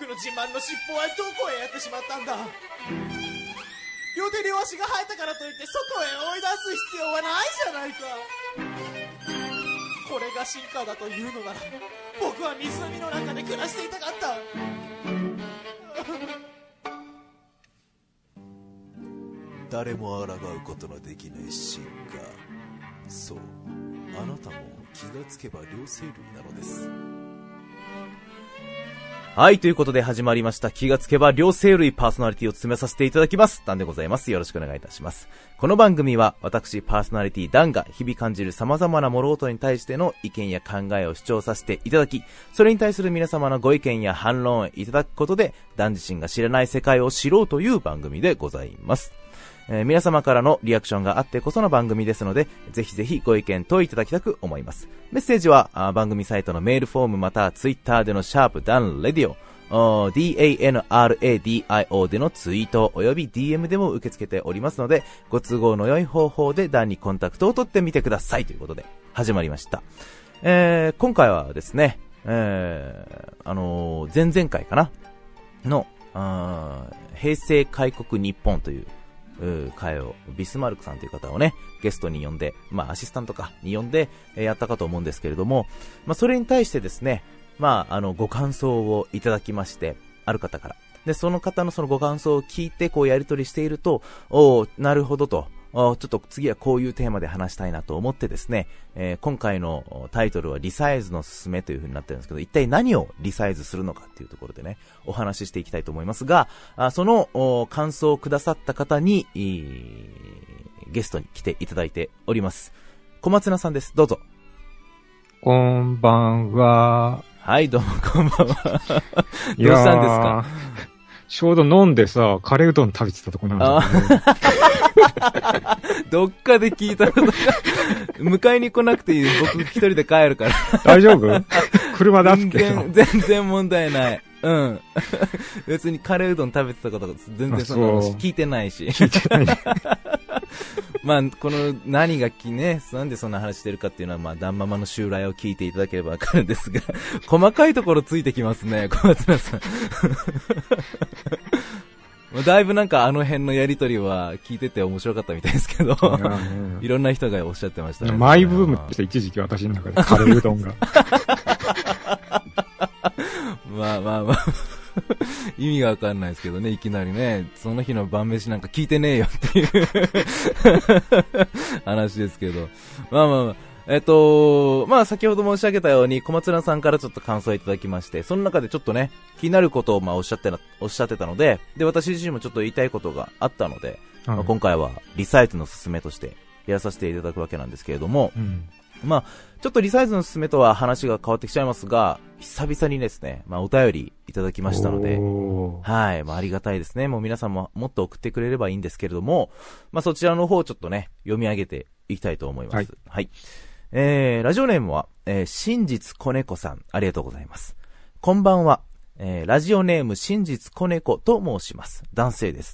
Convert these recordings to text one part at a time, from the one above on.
の自慢の尻尾はどこへやってしまったんだ。両手両足が生えたからといって外へ追い出す必要はないじゃないか。これが進化だというのなら、僕は湖の中で暮らしていたかった。 誰も抗うことのできない進化。そう、あなたも気がつけば両生類なのです。 はい、ということで始まりました。気がつけば両生類パーソナリティを務めさせていただきます。ダンでございます。よろしくお願いいたします。この番組は私パーソナリティダンが日々感じる様々な物事に対しての意見や考えを主張させていただき、それに対する皆様のご意見や反論をいただくことで、ダン自身が知らない世界を知ろうという番組でございます。皆様からのリアクションがあってこその番組ですので、ぜひぜひご意見等いただきたく思います。メッセージは番組サイトのメールフォームまたはツイッターでのシャープダンレディオDANRADIO でのツイートおよび DM でも受け付けておりますので、ご都合の良い方法でダンにコンタクトを取ってみてくださいということで始まりました。今回はですね、前々回かなの平成開国日本という会をビスマルクさんという方をねゲストに呼んで、アシスタントかに呼んでやったかと思うんですけれども、それに対してですね、ご感想をいただきまして、ある方から。で、その方のそのご感想を聞いて、やり取りしていると、なるほどと、ちょっと次はこういうテーマで話したいなと思ってですね、今回のタイトルはリサイズのすすめという風になってるんですけど、一体何をリサイズするのかっていうところでね、お話ししていきたいと思いますが、その感想をくださった方に、ゲストに来ていただいております。小松菜さんです。どうぞ。 こんばんは。 はい、どうもこんばんは。どうしたんですか？ ちょうど飲んでさ、カレーうどん食べてたとこなんだけど。どっかで聞いたことが、迎えに来なくていい。僕一人で帰るから。 大丈夫？車だって。 全然問題ない。うん。別にカレーうどん食べてたことが全然その話聞いてないし。 聞いてない。 この何がね、なんでそんな話してるかっていうのは、ダンママの襲来を聞いていただければわかるんですが、細かいところついてきますね、小松菜さん。だいぶなんかあの辺のやりとりは聞いてて面白かったみたいですけど、いろんな人がおっしゃってましたね。 マイブームって一時期私の中でカレーうどんが。 意味がわかんないですけどね、いきなりね、その日の晩飯なんか聞いてねえよっていう話ですけど。先ほど申し上げたように、小松菜さんからちょっと感想をいただきまして、その中でちょっとね、気になることをおっしゃってたので、私自身もちょっと言いたいことがあったので、今回はリサイズのすすめとしてやらさせていただくわけなんですけれども、ちょっとリサイズのすすめとは話が変わってきちゃいますが、久々にですね、お便りいただきましたので、はい、ありがたいですね。もう皆さんももっと送ってくれればいいんですけれども、そちらの方をちょっとね、読み上げていきたいと思います。はい。ラジオネームは、真実子猫さん、ありがとうございます。こんばんは。ラジオネーム真実子猫と申します。男性です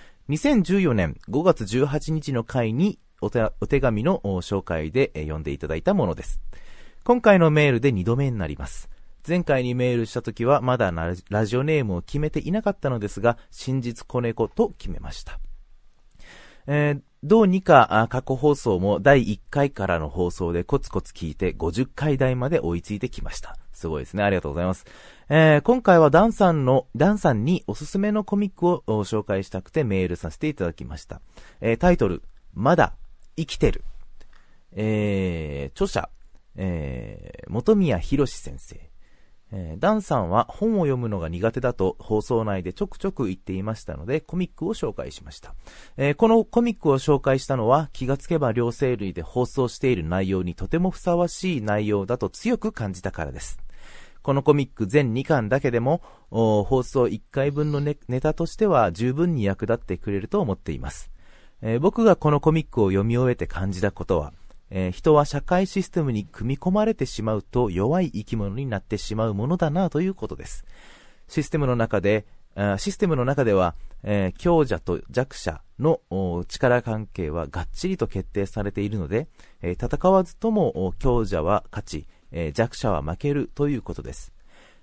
。2014年5月18日の回にお手紙の紹介で読んでいただいたものです。今回のメールで2度目になります。前回にメールした時はまだラジオネームを決めていなかったのですが、真実子猫と決めました。どうにか過去放送も第1回からの放送でコツコツ聞いて50回台まで追いついてきました。すごいですね。ありがとうございます。今回はダンさんにおすすめのコミックを紹介したくてメールさせていただきました。タイトル、まだ生きてる。著者、本宮博先生。ダンさんは本を読むのが苦手だと放送内でちょくちょく言っていましたのでコミックを紹介しました。このコミックを紹介したのは気がつけば両生類で放送している内容にとてもふさわしい内容だと強く感じたからです。このコミック全2巻だけでも放送1回分のネタとしては十分に役立ってくれると思っています。僕がこのコミックを読み終えて感じたことは、人は社会システムに組み込まれてしまうと弱い生き物になってしまうものだなということです。システムの中では、強者と弱者の力関係はがっちりと決定されているので、戦わずとも強者は勝ち、弱者は負けるということです。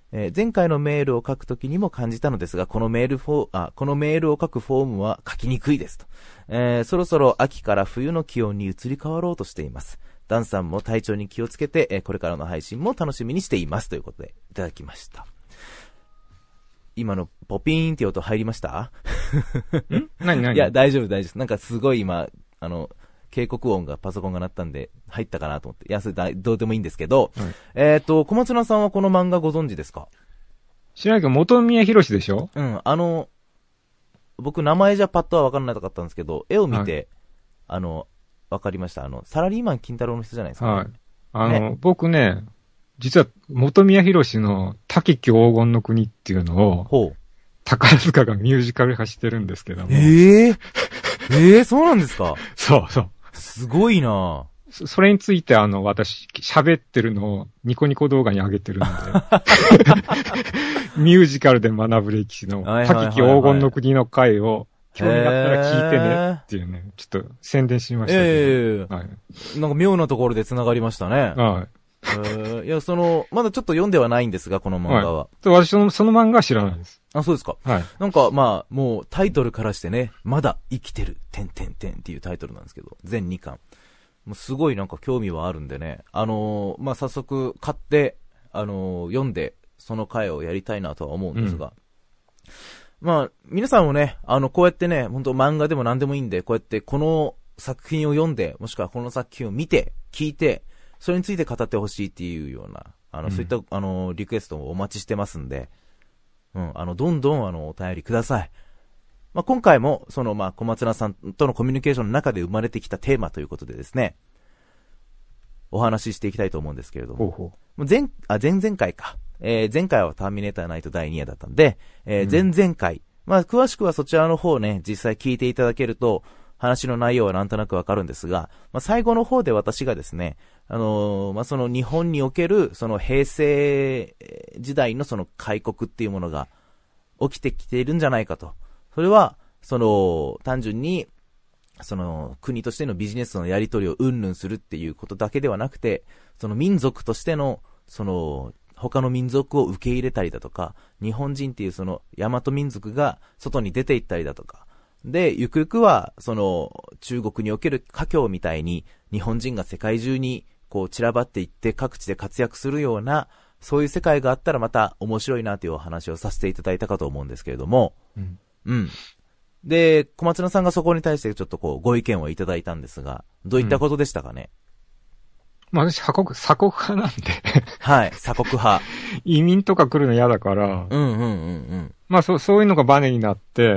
前回のメールを書くときにも感じたのですが、このメールを書くフォームは書きにくいですと。そろそろ秋から冬の気温に移り変わろうとしています。ダンさんも体調に気をつけて、これからの配信も楽しみにしています。ということで、いただきました。今のポピーンって音入りました？ 何いや、大丈夫です。なんかすごい今、警告音がパソコンが鳴ったんで入ったかなと思って。いや、それどうでもいいんですけど、小松菜さんはこの漫画ご存知ですか？ 知らないけど、本宮博でしょ？ うん、僕名前じゃパッとは分からなかったんですけど、絵を見て、分かりました。サラリーマン金太郎の人じゃないですか、ね。 はい。僕ね、実は本宮博の滝木黄金の国っていうのを、宝塚がミュージカル化してるんですけども。 そうなんですか？ そう。 すごいなぁ。 それについて私、喋ってるのをニコニコ動画に上げてるんで。ミュージカルで学ぶ歴史の滝木黄金の国の回を、興味あったら聞いてねっていうね、ちょっと宣伝しましたけど。はい、 なんか妙なところで繋がりましたね。 はい。 いや、まだちょっと読んではないんですが、この漫画は。 私その漫画は知らないです。 あ、そうですか。 はい。 なんか、もうタイトルからしてね、まだ生きてる、っていうタイトルなんですけど、全2巻。もうすごいなんか興味はあるんでね、早速買って、読んで、その回をやりたいなとは思うんですが、皆さんもね、こうやってね、本当漫画でも何でもいいんで、こうやってこの作品を読んで、もしくはこの作品を見て、聞いて、それについて語ってほしいっていうような、そういった、リクエストもお待ちしてますんで、どんどん、お便りください。今回も、小松菜さんとのコミュニケーションの中で生まれてきたテーマということでですね、お話ししていきたいと思うんですけれども、前々回か。前回はターミネーターナイト第2夜だったんで、前々回、詳しくはそちらの方ね、実際聞いていただけると、話の内容はなんとなくわかるんですが、最後の方で私がですね、その日本における、その平成時代のその開国っていうものが起きてきているんじゃないかと。それは、単純に、国としてのビジネスのやり取りを云々するっていうことだけではなくて、その民族としての、他の民族を受け入れたりだとか、日本人っていうその大和民族が外に出て行ったりだとか、で、ゆくゆくは、中国における華僑みたいに、日本人が世界中に、散らばっていって各地で活躍するような、そういう世界があったらまた面白いなというお話をさせていただいたかと思うんですけれども、で、小松菜さんがそこに対してちょっとご意見をいただいたんですが、どういったことでしたかね？ 私、鎖国派なんで。 はい、鎖国派。 移民とか来るの嫌だから、そういうのがバネになって、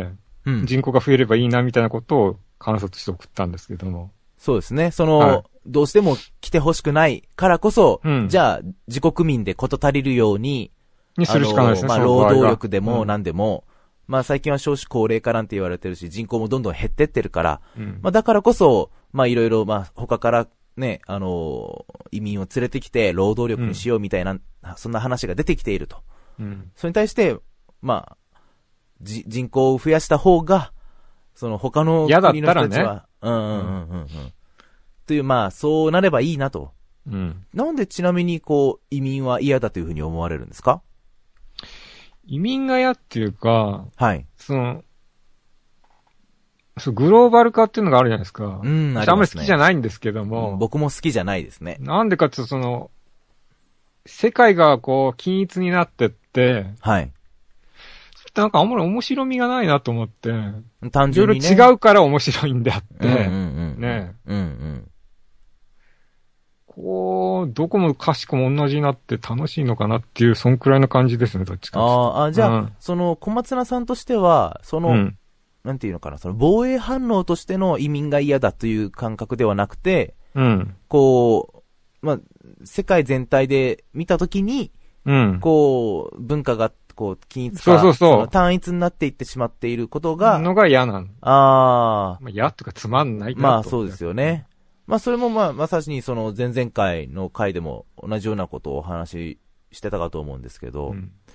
人口が増えればいいなみたいなことを観察して送ったんですけども。 そうですね。どうしても来てほしくないからこそ、じゃあ自国民で事足りるようにするしかないですね。 労働力でも何でも、最近は少子高齢化なんて言われてるし、人口もどんどん減ってってるから、だからこそ、いろいろ、他からね、移民を連れてきて労働力にしようみたいな、そんな話が出てきていると。それに対して、人口を増やした方が、他の国の人たちは、という、そうなればいいなと。なんでちなみに、移民は嫌だというふうに思われるんですか？ 移民が嫌っていうか、 はい。 グローバル化っていうのがあるじゃないですか。 あんまり好きじゃないんですけども。 僕も好きじゃないですね。 なんでかって世界が均一になってって、 はい。 なんかあんまり面白みがないなと思って。 単純にね。 いろいろ違うから面白いんであって。ね。どこもかしこも同じになって楽しいのかなっていう、そんくらいの感じですね、どっちか。 じゃあ、小松菜さんとしては、なんていうのかな、防衛反応としての移民が嫌だという感覚ではなくて、世界全体で見たときに、文化が、均一化、単一になっていってしまっていることが、 嫌なの。嫌とかつまんないなと。 そうですよね。それもまさしに前々回の回でも同じようなことをお話ししてたかと思うんですけど、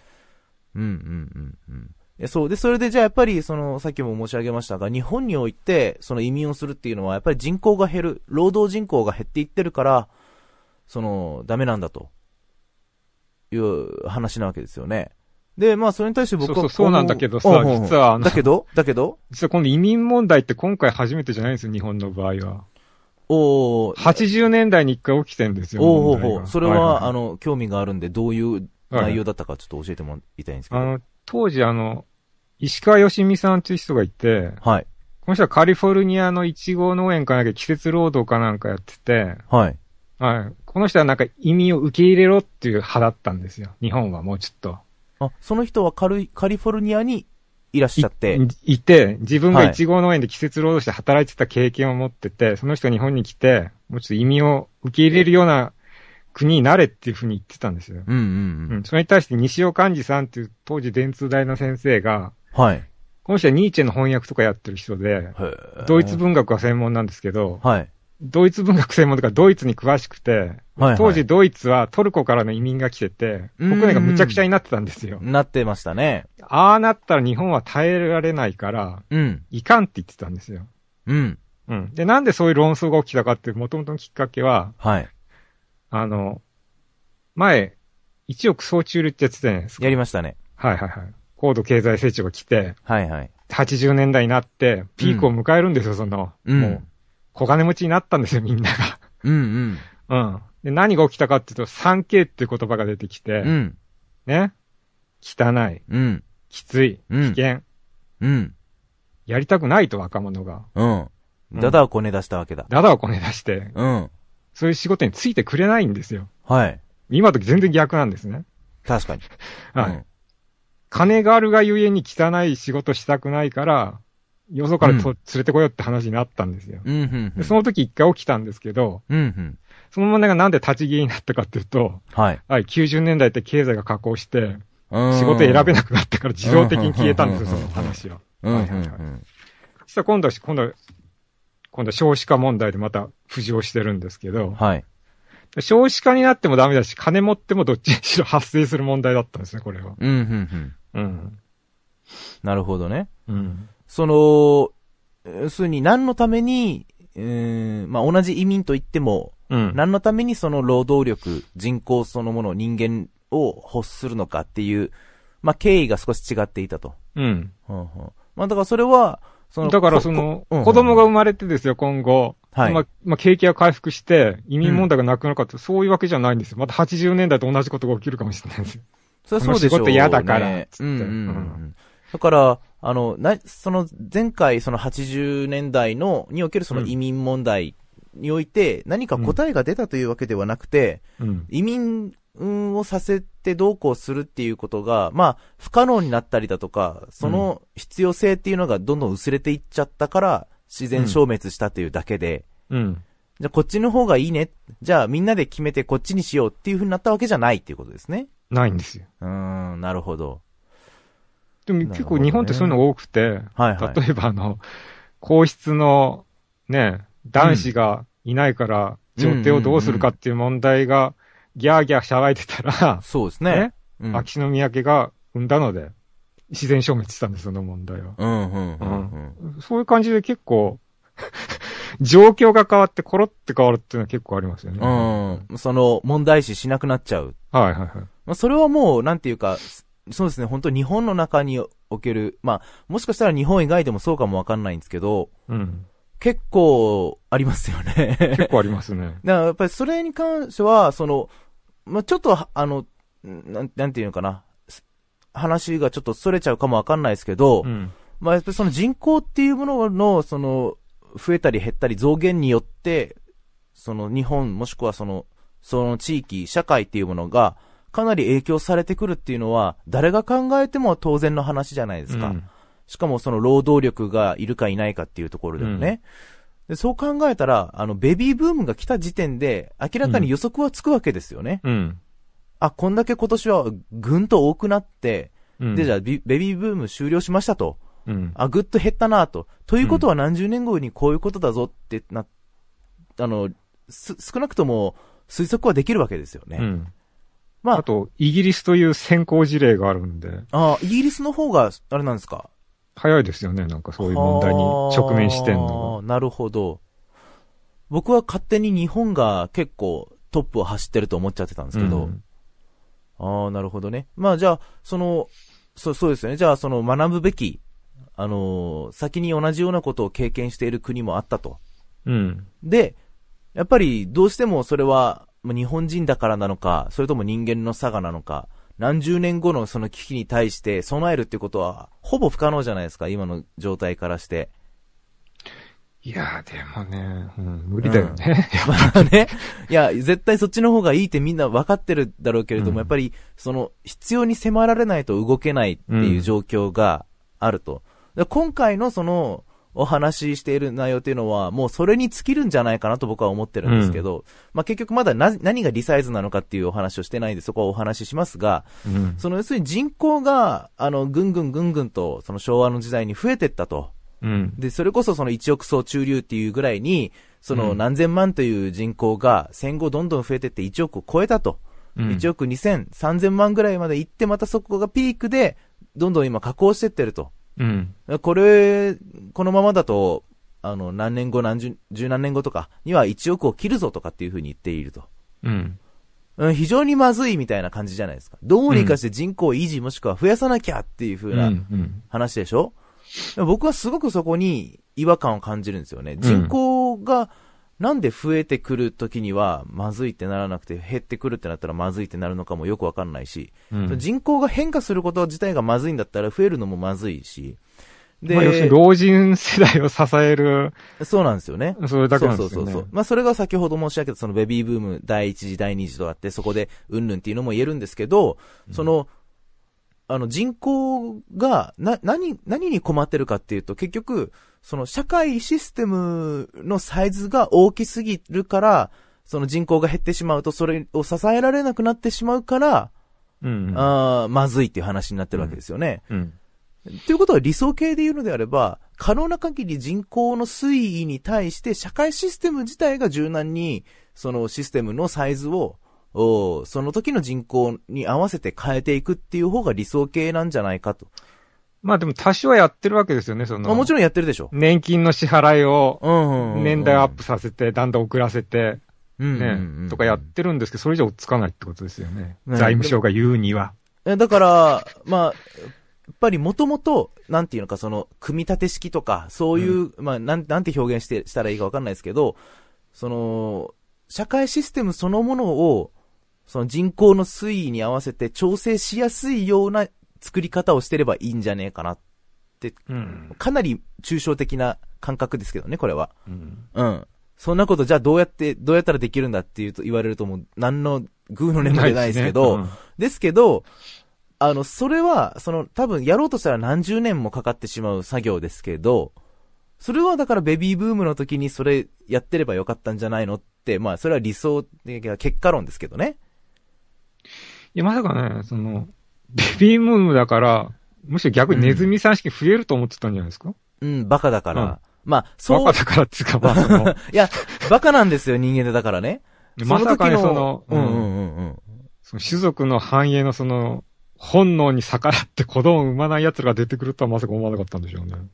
そうで、それでじゃあやっぱりさっきも申し上げましたが、日本において移民をするっていうのはやっぱり人口が減る、労働人口が減っていってるから、ダメなんだという話なわけですよね。で、まあ、それに対して僕はそうなんだけどさ、実はだけど実はこの移民問題って今回初めてじゃないんですよ、日本の場合は。80年代に一回起きてるんですよ。 それは、興味があるんで、どういう内容だったかちょっと教えてもらいたいんですけど。 当時石川よしみさんという人がいて、 はい。 この人はカリフォルニアのイチゴ農園かなんか季節労働かなんかやってて、 はい。 はい。この人はなんか移民を受け入れろっていう派だったんですよ。日本はもうちょっと。 その人はカリフォルニアにいらっしゃって。 いて、自分がイチゴ農園で季節労働して働いてた経験を持ってて、その人が日本に来て、もうちょっと移民を受け入れるような国になれっていうふうに言ってたんですよ。それに対して西尾寛治さんっていう当時電通大の先生が、 はい。 この人はニーチェの翻訳とかやってる人で、ドイツ文学が専門なんですけど、 はい。 ドイツ文学専門とかドイツに詳しくて、当時ドイツはトルコからの移民が来てて、国内がむちゃくちゃになってたんですよ。 なってましたね。 ああなったら日本は耐えられないから、いかんって言ってたんですよ。で、なんでそういう論争が起きたかっていう元々のきっかけは、 はい。 前、1億総中流ってやってたじゃないですか。 やりましたね。 はい。高度経済成長が来て、 はい。 80年代になって、ピークを迎えるんですよ、もう。小金持ちになったんですよ、みんなが。で、何が起きたかっていうと、3K っていう言葉が出てきて、ね。汚い。きつい。危険。やりたくないと、若者が。 ダダをこね出したわけだ。 ダダをこね出して。そういう仕事についてくれないんですよ。 はい。 今時全然逆なんですね。 確かに。 はい。金があるがゆえに汚い仕事したくないから、よそから連れてこようって話になったんですよ。でその時一回起きたんですけど、その問題がなんで立ち消えになったかっていうと、はい。90年代って経済が下降して、仕事選べなくなったから自動的に消えたんですよ、その話は。そしたら今度は少子化問題でまた浮上してるんですけど、はい。少子化になってもダメだし、金持ってもどっちにしろ発生する問題だったんですね、これは。 なるほどね。要するに何のために、まあ、同じ移民といっても、何のためにその労働力、人口そのもの、人間を欲するのかっていう、まあ、経緯が少し違っていたと。まあ、だからそれは、 だから子供が生まれてですよ、今後。はい。まあ、景気が回復して、移民問題がなくなるかって、そういうわけじゃないんですよ。また80年代と同じことが起きるかもしれないんですよ。 それはそうでしょうね。仕事嫌だから、つって。 だから、その前回その80年代におけるその移民問題において何か答えが出たというわけではなくて、移民をさせてどうこうするっていうことが、まあ、不可能になったりだとか、その必要性っていうのがどんどん薄れていっちゃったから、自然消滅したというだけで、じゃあこっちの方がいいね。じゃあみんなで決めてこっちにしようっていう風になったわけじゃないっていうことですね。 ないんですよ。 なるほど。 でも結構日本ってそういうの多くて、例えば皇室のね、男子がいないから女帝をどうするかっていう問題がギャーギャー騒いでたら、 そうですね。 秋篠宮家が生んだので、自然消滅したんです、その問題は。そういう感じで結構、状況が変わってコロって変わるっていうのは結構ありますよね。 その問題視しなくなっちゃう。まあ、それはもう、なんていうか、そうですね、本当日本の中における、まあ、もしかしたら日本以外でもそうかもわかんないんですけど、結構ありますよね。 結構ありますね。 だからやっぱりそれに関しては、まあ、ちょっと、なんていうのかな、話がちょっとそれちゃうかもわかんないですけど、まあ、やっぱりその人口っていうものの、増えたり減ったり増減によって、日本もしくはその地域、社会っていうものが、かなり影響されてくるっていうのは、誰が考えても当然の話じゃないですか。しかもその労働力がいるかいないかっていうところでもね。でそう考えたら、ベビーブームが来た時点で、明らかに予測はつくわけですよね。こんだけ今年はぐんと多くなって、で、じゃあベビーブーム終了しましたと。ぐっと減ったなと。ということは何十年後にこういうことだぞって少なくとも推測はできるわけですよね。 まあ、あと、イギリスという先行事例があるんで。 イギリスの方が、あれなんですか？ 早いですよね、なんかそういう問題に直面してんのが。 なるほど。僕は勝手に日本が結構トップを走ってると思っちゃってたんですけど。 ああ、なるほどね。まあじゃあ、そうですよね。じゃあ学ぶべき、先に同じようなことを経験している国もあったと。 うん。 で、やっぱりどうしてもそれは、日本人だからなのか、それとも人間の差がなのか、何十年後のその危機に対して備えるってことは、ほぼ不可能じゃないですか、今の状態からして。 いやでもね、無理だよね。 まあね。いや、絶対そっちの方がいいってみんな分かってるだろうけれども、やっぱり、必要に迫られないと動けないっていう状況があると。今回のお話ししている内容っていうのは、もうそれに尽きるんじゃないかなと僕は思ってるんですけど、まあ結局まだ何がリサイズなのかっていうお話をしてないんで、そこはお話ししますが、要するに人口が、ぐんぐんと、昭和の時代に増えてったと。で、それこそ1億総中流っていうぐらいに、何千万という人口が戦後どんどん増えてって1億を超えたと。1億2000、3000万ぐらいまで行って、またそこがピークで、どんどん今下降してってると。このままだと、何年後、十何年後とかには1億を切るぞとかっていうふうに言っていると。非常にまずいみたいな感じじゃないですか。どうにかして人口を維持もしくは増やさなきゃっていうふうな話でしょ。僕はすごくそこに違和感を感じるんですよね。人口がなんで増えてくるときにはまずいってならなくて減ってくるってなったらまずいってなるのかもよくわかんないし、人口が変化すること自体がまずいんだったら増えるのもまずいし、 で、要するに老人世代を支える。 そうなんですよね。 それだけなんですよね。 そう。まあそれが先ほど申し上げたベビーブーム第一次第二次とあってそこでうんぬんっていうのも言えるんですけど、人口が、何に困ってるかっていうと、結局、社会システムのサイズが大きすぎるから、人口が減ってしまうと、それを支えられなくなってしまうから、まずいっていう話になってるわけですよね。ということは理想形で言うのであれば、可能な限り人口の推移に対して、社会システム自体が柔軟に、システムのサイズを、その時の人口に合わせて変えていくっていう方が理想形なんじゃないかと。 まあでも多少はやってるわけですよね、 もちろんやってるでしょ。 年金の支払いを、年代アップさせて、だんだん遅らせて、とかやってるんですけど、それ以上つかないってことですよね。財務省が言うには。 だから、まあ、やっぱりもともと、なんていうのか、組み立て式とか、そういう、まあ、なんて表現したらいいかわかんないですけど、社会システムそのものを、人口の推移に合わせて調整しやすいような作り方をしてればいいんじゃねえかなって、かなり抽象的な感覚ですけどね、これは。そんなことじゃあどうやったらできるんだって言われるともう何のグーの根も出ないですけど、ですけど、それは、多分やろうとしたら何十年もかかってしまう作業ですけど、それはだからベビーブームの時にそれやってればよかったんじゃないのって、まあそれは理想的な結果論ですけどね。 いや、まさかね、ベビーブームだから、むしろ逆にネズミさん式増えると思ってたんじゃないですか？ バカだから。まあ、 バカだからっていうか、まあいや、バカなんですよ、人間でだからね。 まさかね、種族の繁栄の本能に逆らって子供を産まない奴が出てくるとはまさか思わなかったんでしょうね。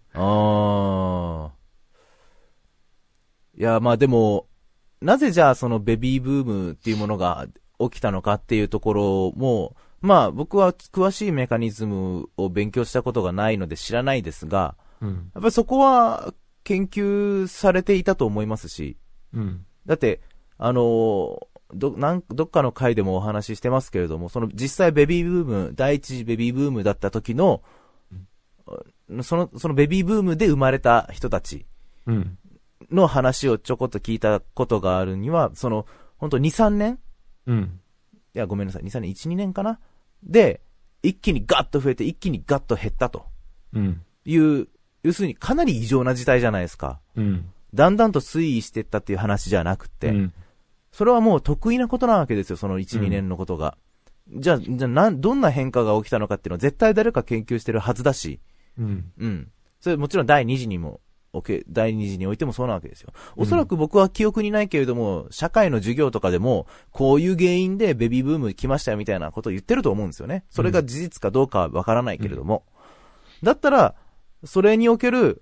いや、まあでも、なぜじゃあベビーブームっていうものが起きたのかっていうところも、まあ僕は詳しいメカニズムを勉強したことがないので知らないですが、やっぱりそこは研究されていたと思いますし、だって、どっかの回でもお話ししてますけれども、実際ベビーブーム、第一次ベビーブームだった時の、そのベビーブームで生まれた人たちの話をちょこっと聞いたことがあるには、本当2、3年いや、ごめんなさい、2、3年、1、2年かなで、一気にガッと増えて、一気にガッと減ったと。いう、要するにかなり異常な事態じゃないですか。だんだんと推移していったっていう話じゃなくて、それはもう得意なことなわけですよ、その1、2年のことが。じゃあどんな変化が起きたのかっていうのは絶対誰か研究してるはずだし、それもちろん第2次にも、第2次においてもそうなわけですよ。おそらく僕は記憶にないけれども、社会の授業とかでも、こういう原因でベビーブーム来ましたよみたいなことを言ってると思うんですよね。それが事実かどうかはわからないけれども。だったら、それにおける、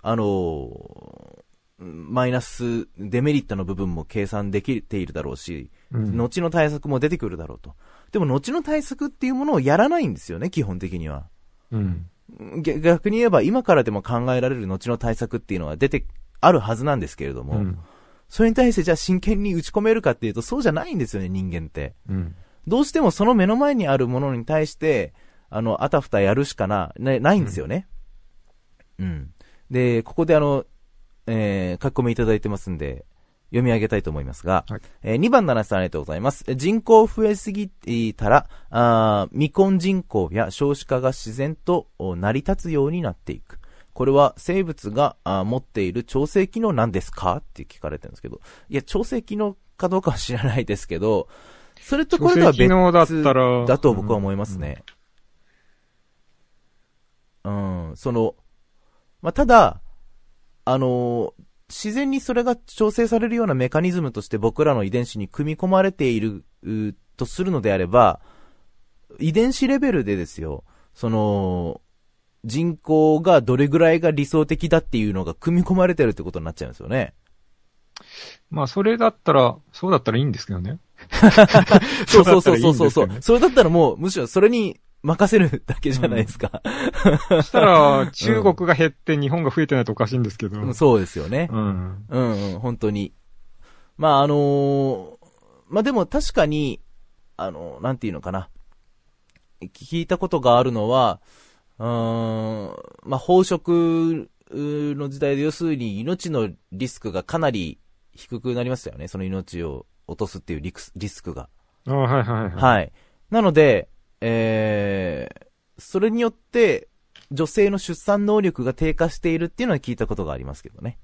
マイナス、デメリットの部分も計算できているだろうし、後の対策も出てくるだろうと。 でも後の対策っていうものをやらないんですよね、基本的には。 うん。 逆に言えば今からでも考えられる後の対策っていうのはあるはずなんですけれども、それに対してじゃあ真剣に打ち込めるかっていうとそうじゃないんですよね、人間って。どうしてもその目の前にあるものに対して、あたふたやるしかないんですよね。で、ここで書き込みいただいてますんで、読み上げたいと思いますが、2番7さんありがとうございます。人口増えすぎたら、未婚人口や少子化が自然と成り立つようになっていく。これは生物が持っている調整機能なんですかって聞かれてるんですけど、いや、調整機能かどうかは知らないですけど、それとこれとは別だと僕は思いますね。ただ、自然にそれが調整されるようなメカニズムとして僕らの遺伝子に組み込まれているとするのであれば、遺伝子レベルでですよ、人口がどれぐらいが理想的だっていうのが組み込まれてるってことになっちゃうんですよね。 まあ、そうだったらいいんですけどね。 そう。それだったらもう、むしろそれに任せるだけじゃないですか。 そしたら、中国が減って日本が増えてないとおかしいんですけど。 そうですよね。本当に。でも確かに、なんていうのかな。聞いたことがあるのは、飽食の時代で要するに命のリスクがかなり低くなりましたよね。その命を落とすっていうリスクが。はい。なので、それによって女性の出産能力が低下しているっていうのは聞いたことがありますけどね。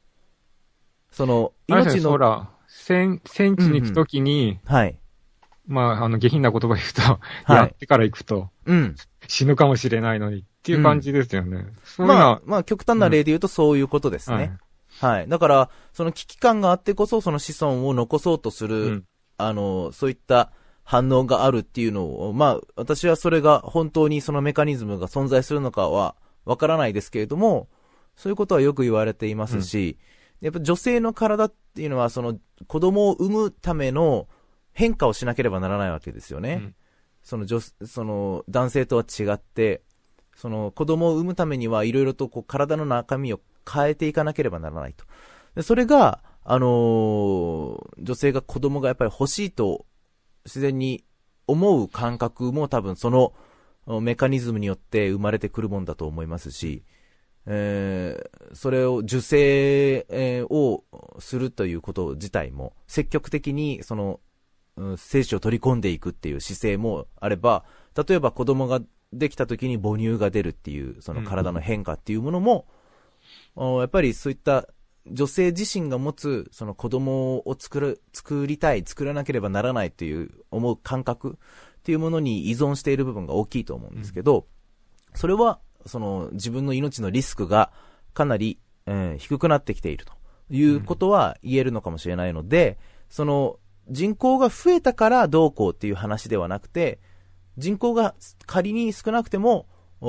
命の。ほら、戦地に行くときに、 はい。 下品な言葉言うと、やってから行くと、死ぬかもしれないのにっていう感じですよね。 極端な例で言うとそういうことですね。はい。だから、その危機感があってこそ、その子孫を残そうとする、そういった反応があるっていうのを、私はそれが本当にそのメカニズムが存在するのかはわからないですけれども、そういうことはよく言われていますし、やっぱ女性の体っていうのは、その子供を産むための変化をしなければならないわけですよね。その男性とは違って、その子供を産むためにはいろいろと体の中身を変えていかなければならないと。でそれが、女性が子供がやっぱり欲しいと自然に思う感覚も多分そのメカニズムによって生まれてくるもんだと思いますし、それを受精、をするということ自体も積極的にその精子を取り込んでいくっていう姿勢もあれば、例えば子供ができた時に母乳が出るっていうその体の変化っていうものも、やっぱりそういった女性自身が持つその子供を作らなければならないという思う感覚っていうものに依存している部分が大きいと思うんですけど、それはその自分の命のリスクがかなり、低くなってきているということは言えるのかもしれないので、その人口が増えたからどうこうっていう話ではなくて、人口が仮に少なくても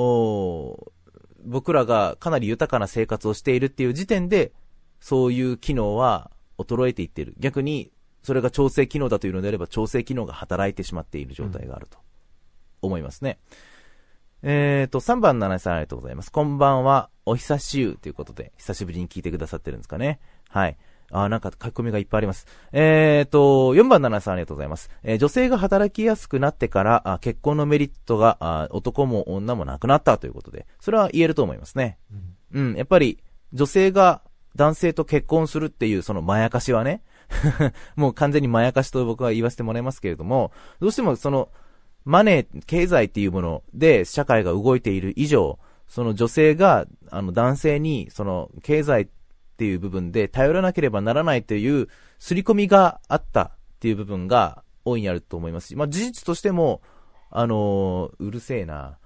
僕らがかなり豊かな生活をしているっていう時点でそういう機能は衰えていっている。逆にそれが調整機能だというのであれば調整機能が働いてしまっている状態があると思いますね。3番7さんありがとうございます。こんばんは、お久しゅうということで久しぶりに聞いてくださってるんですかね。はい。なんか書き込みがいっぱいあります。4番7さんありがとうございます。女性が働きやすくなってから結婚のメリットが男も女もなくなったということで、それは言えると思いますね。やっぱり女性が男性と結婚するっていうそのまやかしはねもう完全にまやかしと僕は言わせてもらいますけれども、どうしてもそのマネー、経済っていうもので社会が動いている以上、その女性が男性にその経済っていう部分で頼らなければならないという刷り込みがあったっていう部分が大いにあると思いますし、事実としてもうるせえな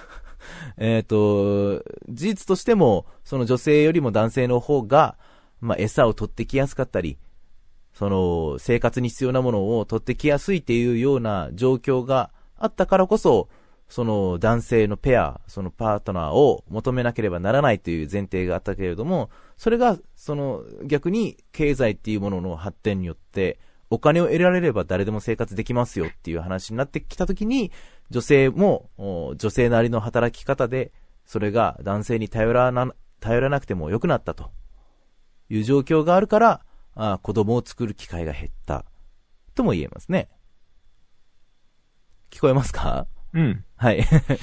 事実としてもその女性よりも男性の方が餌を取ってきやすかったり、その生活に必要なものを取ってきやすいっていうような状況があったからこそ、その男性のペア、そのパートナーを求めなければならないという前提があったけれども、それがその逆に経済っていうものの発展によってお金を得られれば誰でも生活できますよっていう話になってきたときに、女性も女性なりの働き方で、それが男性に頼らなくても良くなったという状況があるから、子供を作る機会が減ったとも言えますね。聞こえますか？ うん。 はい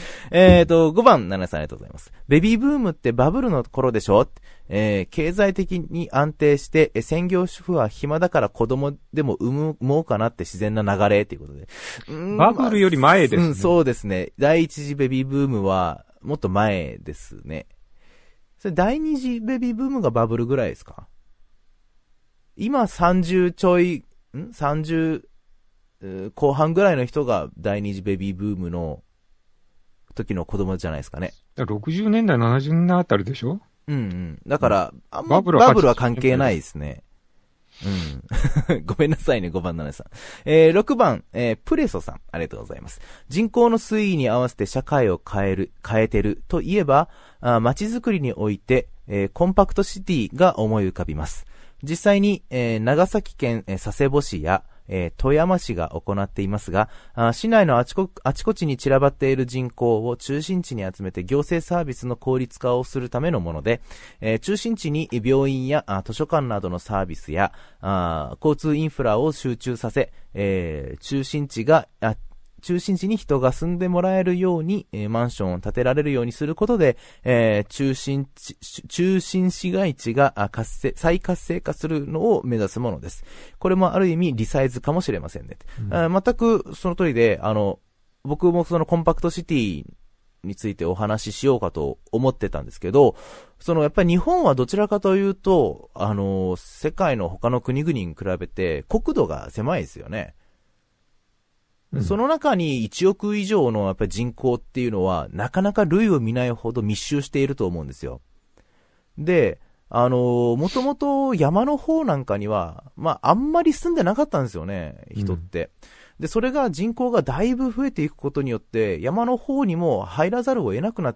。5番、7さんありがとうございます。ベビーブームってバブルの頃でしょ？経済的に安定して、専業主婦は暇だから子供でも産もうかなって自然な流れということで。 バブルより前ですね。 そうですね。第一次ベビーブームはもっと前ですね。それ第二次ベビーブームがバブルぐらいですか？今30ちょい、30、後半ぐらいの人が第二次ベビーブームの時の子供じゃないですかね。 60年代、70年代あたりでしょ？ うんうん。だから、あんまバブルは関係ないですね。うん。ごめんなさいね、5番7さん。6番、プレソさん、ありがとうございます。人口の推移に合わせて社会を変えてるといえば、街づくりにおいて、コンパクトシティが思い浮かびます。実際に、長崎県、佐世保市や、富山市が行っていますが、市内のあちこちに散らばっている人口を中心地に集めて行政サービスの効率化をするためのもので、中心地に病院や図書館などのサービスや交通インフラを集中させ、中心地に人が住んでもらえるように、マンションを建てられるようにすることで、中心市街地が再活性化するのを目指すものです。これもある意味リサイズかもしれませんね。全くその通りで、僕もそのコンパクトシティについてお話ししようかと思ってたんですけど、やっぱり日本はどちらかというと、世界の他の国々に比べて国土が狭いですよね。その中に1億以上のやっぱり人口っていうのはなかなか類を見ないほど密集していると思うんですよ。で、もともと山の方なんかには、あんまり住んでなかったんですよね、人って。で、それが人口がだいぶ増えていくことによって山の方にも入らざるを得なくなって、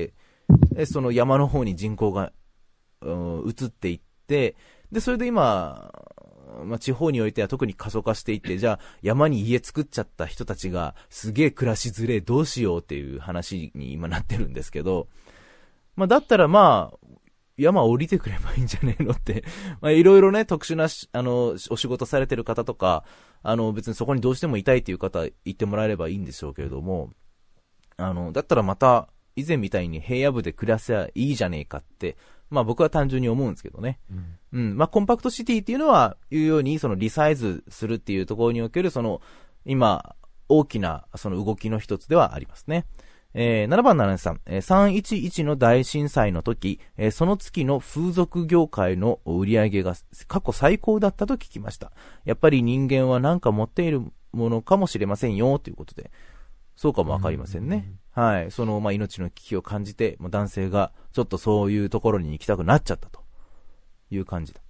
その山の方に人口が、移っていって、で、それで今、地方においては特に過疎化していって、じゃあ山に家作っちゃった人たちがすげえ暮らしづれどうしようっていう話に今なってるんですけど、だったら山降りてくればいいんじゃねえのって、いろいろね、特殊なお仕事されてる方とか、別にそこにどうしてもいたいっていう方言ってもらえればいいんでしょうけれども、だったらまた以前みたいに平野部で暮らせばいいじゃねえかって、僕は単純に思うんですけどね。コンパクトシティっていうのは、いうように、リサイズするっていうところにおける、今、大きな、動きの一つではありますね。7番7さん、311の大震災の時、その月の風俗業界の売り上げが過去最高だったと聞きました。やっぱり人間は何か持っているものかもしれませんよ、ということで。そうかもわかりませんね。はい。命の危機を感じて、男性がちょっとそういうところに行きたくなっちゃったという感じだ。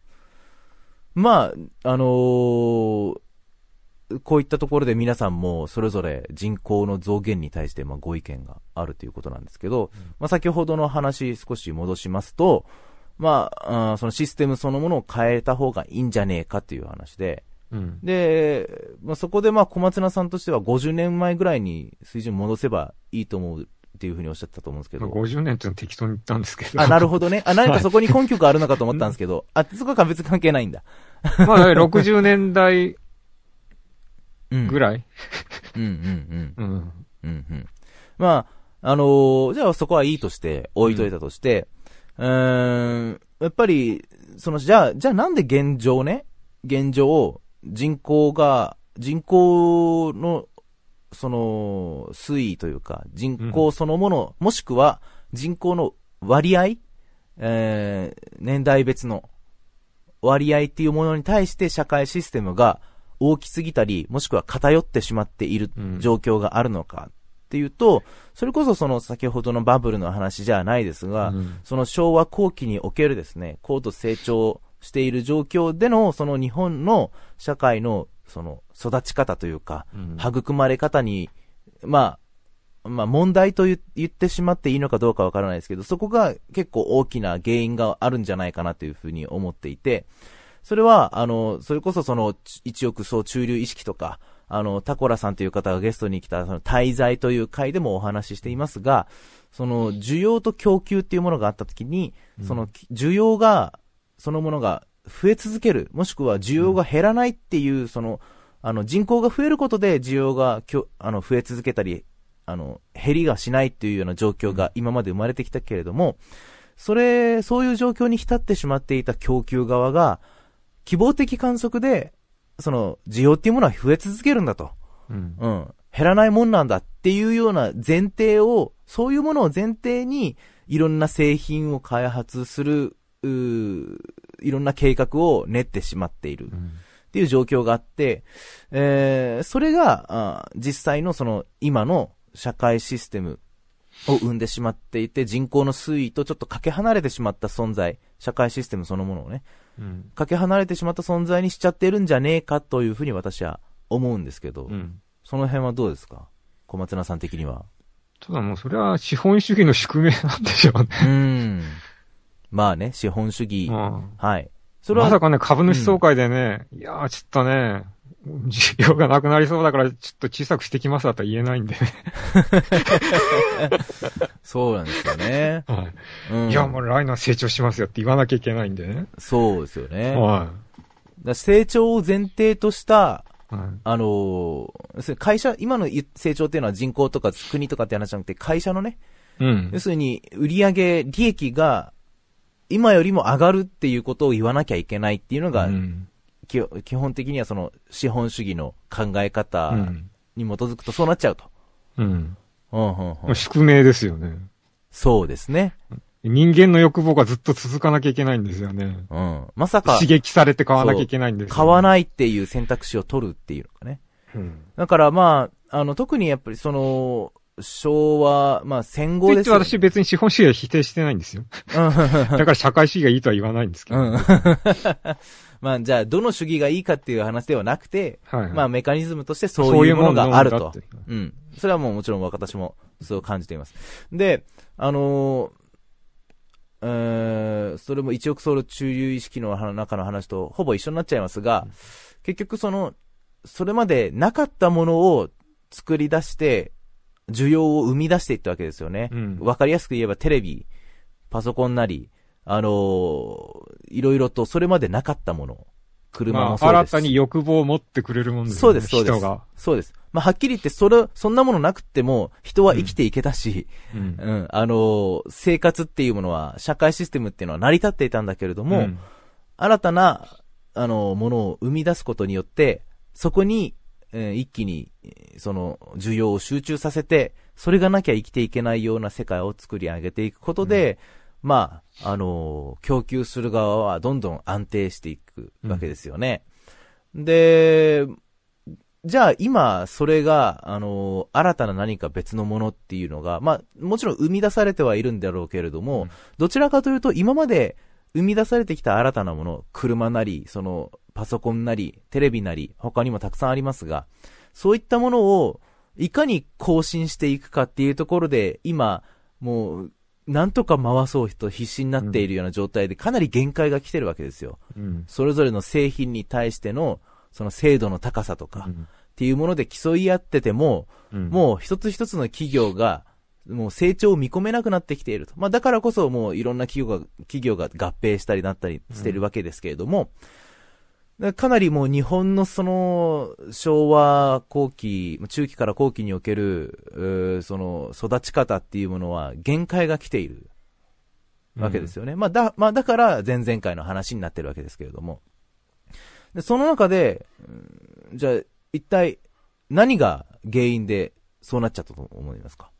こういったところで皆さんもそれぞれ人口の増減に対してご意見があるということなんですけど、先ほどの話少し戻しますと、そのシステムそのものを変えた方がいいんじゃねえかっていう話で、で、そこで小松菜さんとしては50年前ぐらいに水準戻せばいいと思うっていうふうにおっしゃってたと思うんですけど。 50年ってのは適当に言ったんですけど。 なるほどね。何かそこに根拠があるのかと思ったんですけど、そこは別に関係ないんだ。 60年代ぐらい。 じゃあそこはいいとして置いといたとして、やっぱりじゃあなんで現状人口の推移というか人口そのもの、もしくは人口の割合、年代別の割合っていうものに対して社会システムが大きすぎたり、もしくは偏ってしまっている状況があるのかっていうと、それこそ先ほどのバブルの話じゃないですが、その昭和後期におけるですね、高度成長している状況での日本の社会の育ち方というか、育まれ方に問題と言ってしまっていいのかどうかわからないですけど、そこが結構大きな原因があるんじゃないかなというふうに思っていて、 それは、それこそその、一億総中流意識とか、タコラさんという方がゲストに来た、その、滞在という回でもお話ししていますが、その、需要と供給っていうものがあったときに、その、需要が、そのものが増え続ける、もしくは需要が減らないっていう、その、人口が増えることで需要が増え続けたり、減りがしないっていうような状況が今まで生まれてきたけれども、そういう状況に浸ってしまっていた供給側が、希望的観測で、その、需要っていうものは増え続けるんだと。減らないもんなんだっていうような前提を、そういうものを前提に、いろんな製品を開発する、いろんな計画を練ってしまっている。っていう状況があって、それが、実際のその、今の社会システムを生んでしまっていて、人口の推移とちょっとかけ離れてしまった存在、社会システムそのものをね、かけ離れてしまった存在にしちゃってるんじゃねえかというふうに私は思うんですけど、その辺はどうですか？小松菜さん的には。 ただもうそれは資本主義の宿命なんでしょうね。 まあね、資本主義。はい。 それはまさかね、株主総会でね、いやーちょっとね、需要がなくなりそうだからちょっと小さくしてきますだとは言えないんでね。 そうなんですよね。 いや、もう来年は成長しますよって言わなきゃいけないんでね。 そうですよね。成長を前提とした、会社、今の成長っていうのは人口とか国とかって話じゃなくて会社のね、要するに売上利益が今よりも上がるっていうことを言わなきゃいけないっていうのが、基本的にはその資本主義の考え方に基づくとそうなっちゃうと。 宿命ですよね。 そうですね。 人間の欲望がずっと続かなきゃいけないんですよね。 まさか。 刺激されて買わなきゃいけないんですよね。 買わないっていう選択肢を取るっていうのがね。だからまあ、特にやっぱりその、昭和、まあ戦後ですよ、ね。 私別に資本主義は否定してないんですよ。だから社会主義がいいとは言わないんですけど。 まあじゃあどの主義がいいかっていう話ではなくて、まあメカニズムとしてそういうものがあると。それはもちろん私もそう感じています。で、それも一億総の中流意識の中の話とほぼ一緒になっちゃいますが、結局それまでなかったものを作り出して、需要を生み出していったわけですよね。わかりやすく言えばテレビ、パソコンなり、いろいろとそれまでなかったもの、車もそうですし。 新たに欲望を持ってくれるもんですね。 そうです、そうです。 人が。 そうです。まあ、はっきり言ってそんなものなくっても人は生きていけたし、生活っていうものは、社会システムっていうのは成り立っていたんだけれども、新たな、ものを生み出すことによって、そこに、一気に、その、需要を集中させて、それがなきゃ生きていけないような世界を作り上げていくことで、まあ、供給する側はどんどん安定していくわけですよね。で、じゃあ今、それが、新たな何か別のものっていうのが、まあ、もちろん生み出されてはいるんだろうけれども、どちらかというと今まで生み出されてきた新たなもの、車なり、その、パソコンなり、テレビなり、他にもたくさんありますが、そういったものを、いかに更新していくかっていうところで、今、もう、なんとか回そうと必死になっているような状態で、かなり限界が来てるわけですよ。それぞれの製品に対しての、その精度の高さとか、っていうもので競い合ってても、もう一つ一つの企業が、もう成長を見込めなくなってきていると。まあだからこそもういろんな企業が合併したりなったりしてるわけですけれども、かなりもう日本のその昭和後期、中期から後期における、その育ち方っていうものは限界が来ているわけですよね。まあだから前々回の話になってるわけですけれども。で、その中で、じゃあ一体何が原因でそうなっちゃったと思いますか？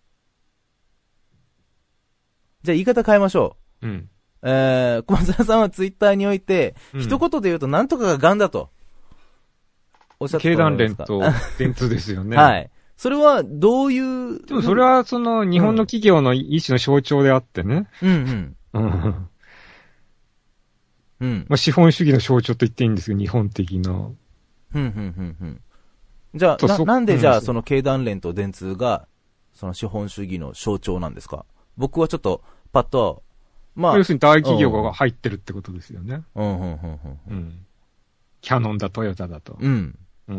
じゃあ言い方変えましょう。小松田さんはツイッターにおいて、一言で言うと何とかが癌だと。おっしゃってた経団連と電通ですよね。 はい。それはどういう。 でもそれはその日本の企業の一種の象徴であってね。まあ資本主義の象徴と言っていいんですけど、日本的な。 じゃあ、なんでじゃあその経団連と電通が、その資本主義の象徴なんですか？僕はちょっとパッとまあ。要するに大企業が入ってるってことですよね。 うん。 キャノンだ、トヨタだと。 うん。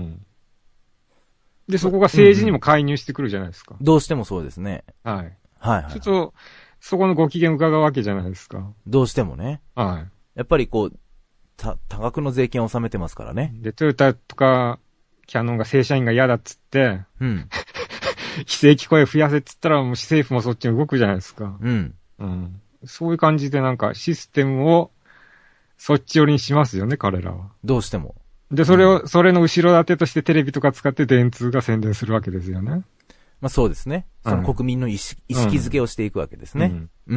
で、そこが政治にも介入してくるじゃないですか。 どうしてもそうですね。 はい。 はい。 ちょっと、そこのご機嫌伺うわけじゃないですか。 どうしてもね。 はい。 やっぱりこう、多額の税金を納めてますからね。 で、トヨタとか、キャノンが正社員が嫌だっつって、非正規雇用増やせっつったら、もう政府もそっちに動くじゃないですか。そういう感じでなんかシステムをそっち寄りにしますよね、彼らは。 どうしても。 で、それの後ろ盾としてテレビとか使って電通が宣伝するわけですよね。 まあそうですね。その国民の意識づけをしていくわけですね。だ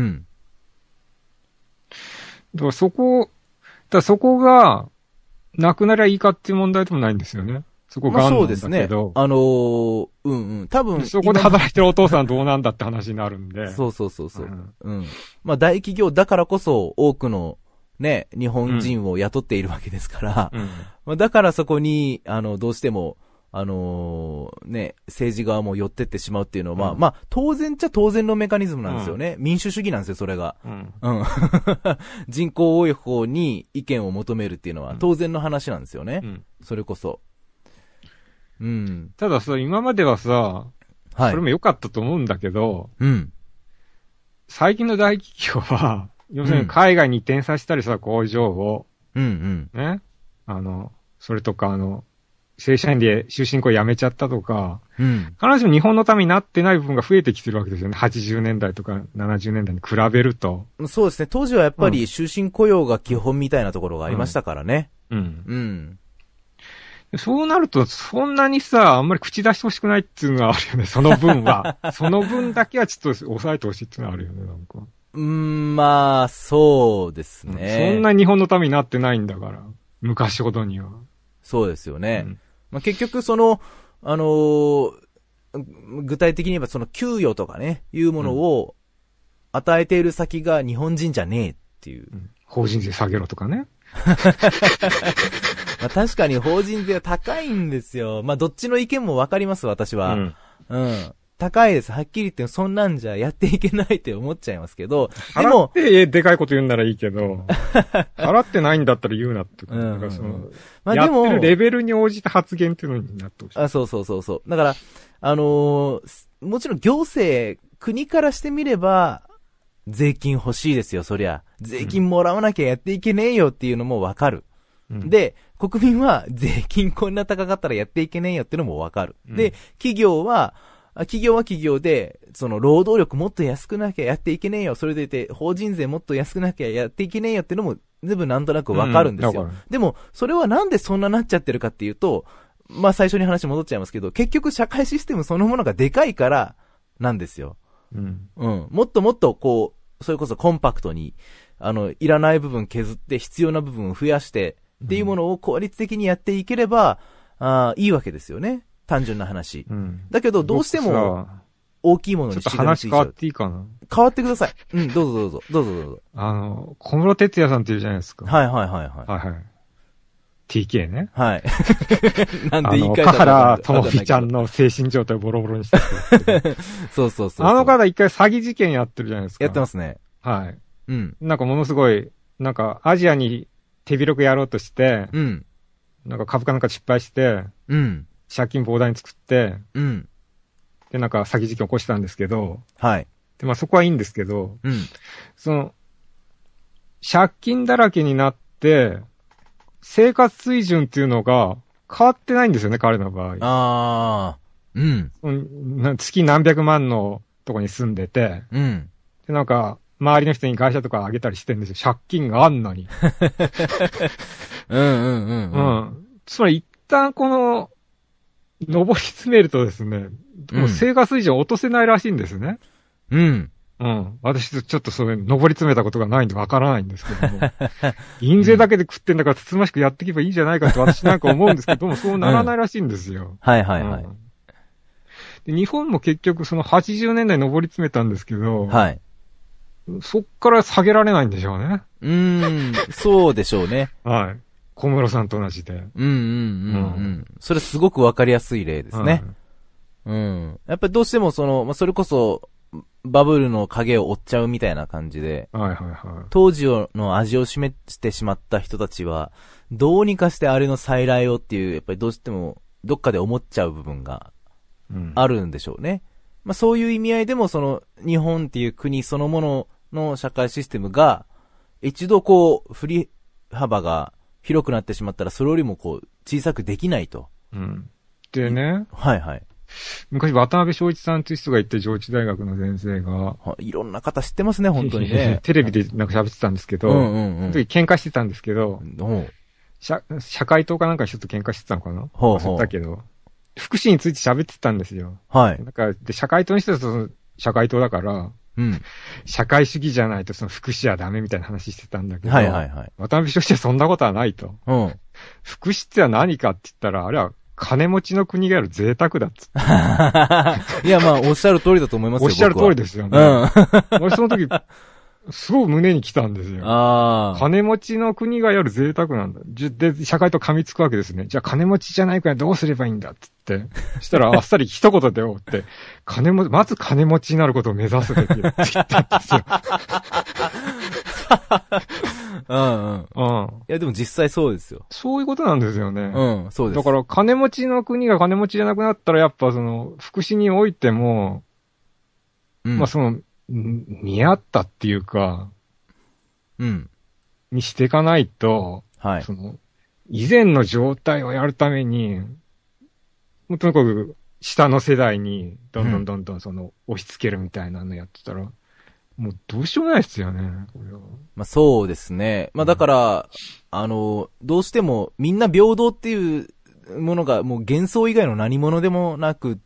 からそこが、なくなりゃいいかっていう問題でもないんですよね。そこがそうですね。多分。 そこで働いてるお父さんどうなんだって話になるんで。 そう。まあ大企業だからこそ多くのね、日本人を雇っているわけですから、まあだからそこに、どうしても、ね、政治側も寄ってってしまうっていうのは、まあ当然っちゃ当然のメカニズムなんですよね。民主主義なんですよ、それが。人口多い方に意見を求めるっていうのは当然の話なんですよね。それこそ。 たださ、今まではさ、それも良かったと思うんだけど、最近の大企業は、要するに海外に移転させたりさ、工場を、ね、それとか正社員で終身雇用辞めちゃったとか、必ずしも日本のためになってない部分が増えてきてるわけですよね。80年代とか70年代に比べると。 そうですね。当時はやっぱり終身雇用が基本みたいなところがありましたからね。 そうなると、そんなにさ、あんまり口出してほしくないっていうのがあるよね、その分は。その分だけはちょっと抑えてほしいっていうのがあるよね、なんか。 まあ、そうですね。 そんな日本のためになってないんだから。昔ほどには。 そうですよね。まあ、結局具体的に言えばその給与とかね、いうものを与えている先が日本人じゃねえっていう。 法人税下げろとかね。 まあ確かに法人税は高いんですよ。まあどっちの意見もわかります、私は。高いです。はっきり言ってそんなんじゃやっていけないって思っちゃいますけど。 でも。払ってでかいこと言うんならいいけど、払ってないんだったら言うなってこと。まあでも。やってるレベルに応じた発言っていうのになってほしい。 そう。だから、もちろん行政、国からしてみれば、税金欲しいですよ、そりゃ。税金もらわなきゃやっていけねえよっていうのもわかる。で、国民は税金こんな高かったらやっていけねえよっていうのもわかる。で、企業は企業で、その労働力もっと安くなきゃやっていけねえよ。それでいて、法人税もっと安くなきゃやっていけねえよっていうのも全部なんとなくわかるんですよ。でも、それはなんでそんななっちゃってるかっていうと、まあ最初に話戻っちゃいますけど、結局社会システムそのものがでかいからなんですよ。もっともっとこう、それこそコンパクトに、いらない部分削って必要な部分を増やして、っていうものを効率的にやっていければ、いいわけですよね。単純な話。だけど、どうしても、大きいものにちょっと話変わっていいかな。 変わってください。どうぞ。 小室哲也さんっていうじゃないですか。 はい。 TK ね。 はい。なんで言い換えた田原智美ちゃんの精神状態をボロボロにしてる。 そう。 あの方一回詐欺事件やってるじゃないですか。 やってますね。 はい。なんかものすごい、なんかアジアに手広くやろうとして、なんか株価なんか失敗して、借金膨大に作って、で、なんか詐欺事件起こしたんですけど、で、まあそこはいいんですけど、借金だらけになって、生活水準っていうのが変わってないんですよね、彼の場合。月何百万のとこに住んでて、で、なんか、周りの人に会社とかあげたりしてるんですよ。借金があんのに。つまり一旦この、上り詰めるとですね、もう生活水準を落とせないらしいんですね。私ちょっとそういう上り詰めたことがないんでわからないんですけども。印税だけで食ってんだからつつましくやっていけばいいんじゃないかって私なんか思うんですけども、そうならないらしいんですよ。で日本も結局その80年代上り詰めたんですけど、そっから下げられないんでしょうね。 そうでしょうね。 小室さんと同じで。 それすごくわかりやすい例ですね。やっぱりどうしてもそれこそ、 バブルの影を追っちゃうみたいな感じで、 はいはいはい。 当時の味を示してしまった人たちは、どうにかしてあれの再来をっていう、やっぱりどうしても、どっかで思っちゃう部分があるんでしょうね。まあそういう意味合いでも、その、日本っていう国そのものの社会システムが、一度こう、振り幅が広くなってしまったら、それよりもこう、小さくできないと。 うん。でね。 はいはい。 昔、渡辺正一さんという人が言って、上智大学の先生が。 いろんな方知ってますね、本当にね。 テレビでなんか喋ってたんですけど、その時喧嘩してたんですけど、社会党かなんか一つ喧嘩してたのかなだけど、福祉について喋ってたんですよ。 はい。 だから、で、社会党にしてはその社会党だから、うん。社会主義じゃないとその福祉はダメみたいな話してたんだけど、はいはいはい。渡辺正一はそんなことはないと。うん。福祉っては何かって言ったら、あれは金持ちの国がやる贅沢だっつって。 いや、まあ、おっしゃる通りだと思いますよ。 おっしゃる通りですよね。うん。俺その時、すごい胸に来たんですよ。金持ちの国がやる贅沢なんだ。で、社会と噛みつくわけですね。じゃあ金持ちじゃないからどうすればいいんだって言って。そしたらあっさり一言でおって、まず金持ちになることを目指すべきだって言ったんですよ。 うんうん。いやでも実際そうですよ。 そういうことなんですよね。 うん、そうです。 だから金持ちの国が金持ちじゃなくなったらやっぱその、福祉においても、まあその、見合ったっていうか、うん。にしていかないと、はい。その、以前の状態をやるために、もうとにかく下の世代に、どんどんその、押し付けるみたいなのやってたら、もうどうしようもないですよね、これは。 まあそうですね。まあだから、どうしてもみんな平等っていうものがもう幻想以外の何者でもなくって、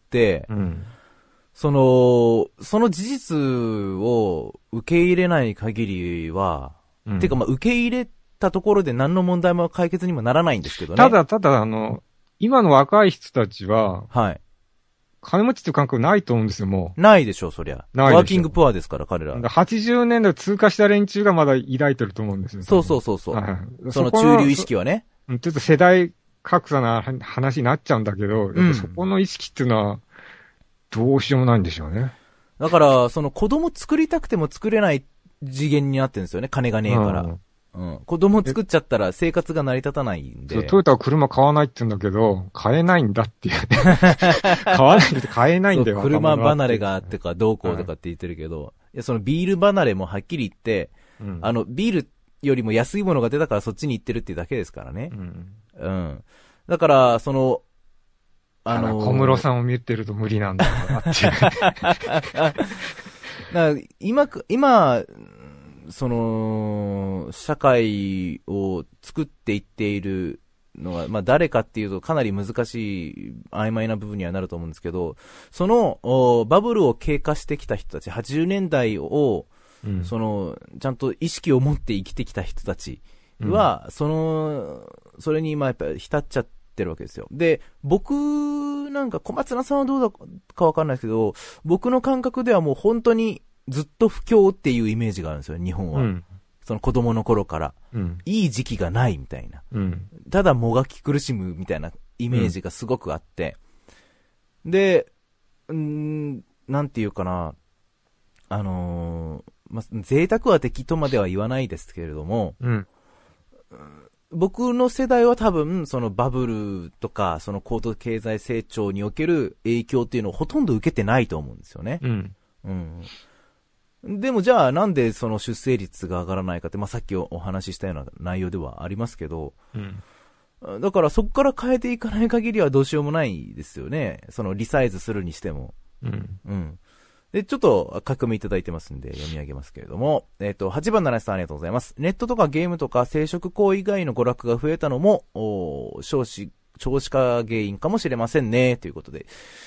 うん。その事実を受け入れない限りは、てかまあ受け入れたところで何の問題も解決にもならないんですけどね。 ただ、今の若い人たちは、はい。金持ちっていう感覚ないと思うんですよ、もう。ないでしょ、そりゃ。ない。ワーキングプアですから、彼ら。 80年代通過した連中がまだ抱いてると思うんですよ。 そう。はい、その中流意識はね。 ちょっと世代格差な話になっちゃうんだけど、やっぱそこの意識っていうのは、どうしようもないんでしょうね。 だから、その子供作りたくても作れない次元になってるんですよね、金がねえから。うん。子供作っちゃったら生活が成り立たないんで。 トヨタは車買わないって言うんだけど、買えないんだっていうね。買わないと買えないんだよ。 車離れがあってかどうこうとかって言ってるけど、いや、そのビール離れもはっきり言って、ビールよりも安いものが出たからそっちに行ってるっていうだけですからね。うん。だから、その、 小室さんを見てると無理なんだなって。 今、その、社会を作っていっているのが、まあ誰かっていうとかなり難しい曖昧な部分にはなると思うんですけど、その、バブルを経過してきた人たち、80年代を、その、ちゃんと意識を持って生きてきた人たちは、それにやっぱり浸っちゃってるわけですよ。で、僕なんか小松菜さんはどうだかわかんないですけど、僕の感覚ではもう本当にずっと不況っていうイメージがあるんですよ、日本は。その子供の頃から。いい時期がないみたいな。ただもがき苦しむみたいなイメージがすごくあって。で、なんていうかな。贅沢は敵とまでは言わないですけれども、僕の世代は多分、そのバブルとか、その高度経済成長における影響っていうのをほとんど受けてないと思うんですよね。でもじゃあなんでその出生率が上がらないかって、さっきお話ししたような内容ではありますけど、だからそこから変えていかない限りはどうしようもないですよね。そのリサイズするにしても。で、ちょっと書き込みいただいてますんで読み上げますけれども、8番7さんありがとうございます。ネットとかゲームとか生殖行為以外の娯楽が増えたのも、少子化原因かもしれませんね、ということで。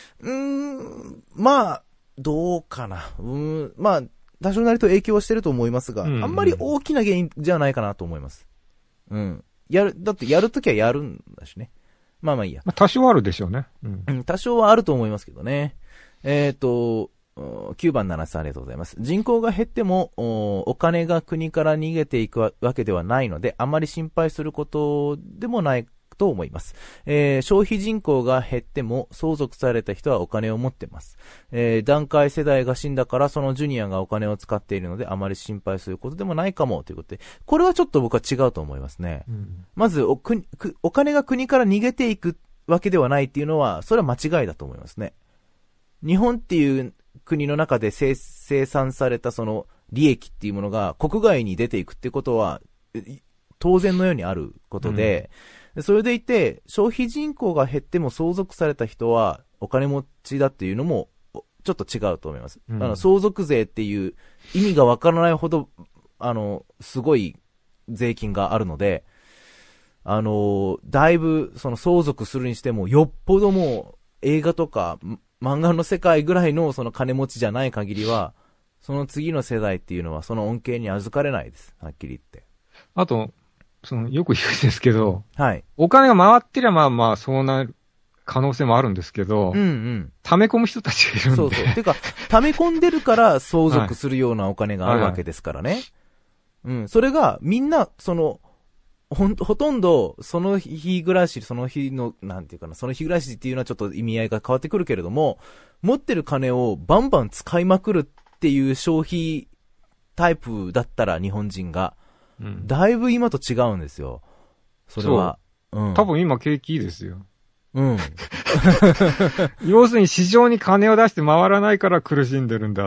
どうかな。多少なりと影響はしてると思いますが、あんまり大きな原因じゃないかなと思います。だってやるときはやるんだしね。まあいいや。 多少あるでしょうね。 多少はあると思いますけどね。9番7さんありがとうございます。人口が減っても、お金が国から逃げていくわけではないので、あまり心配することでもないと思います。消費人口が減っても相続された人はお金を持ってます。団塊世代が死んだからそのジュニアがお金を使っているのであまり心配することでもないかもということで、これはちょっと僕は違うと思いますね。まずお金が国から逃げていくわけではないっていうのは、それは間違いだと思いますね。日本っていう国の中で生産されたその利益っていうものが国外に出ていくっていうことは当然のようにあることで、それでいて消費人口が減っても相続された人はお金持ちだっていうのもちょっと違うと思います。相続税っていう意味がわからないほどすごい税金があるので、だいぶその相続するにしてもよっぽどもう映画とか漫画の世界ぐらいのその金持ちじゃない限りは、その次の世代っていうのはその恩恵に預かれないです。はっきり言って。あと、よく言うんですけど、 はい。 お金が回ってりゃまあまあそうなる可能性もあるんですけど、溜め込む人たちがいるんで。 そうそう。てか、溜め込んでるから相続するようなお金があるわけですからね。それがみんな、ほとんど、その日暮らし、その日の、なんていうかな、その日暮らしっていうのはちょっと意味合いが変わってくるけれども、持ってる金をバンバン使いまくるっていう消費タイプだったら日本人が、だいぶ今と違うんですよ。それは。 多分今景気いいですよ。要するに市場に金を出して回らないから苦しんでるんだって。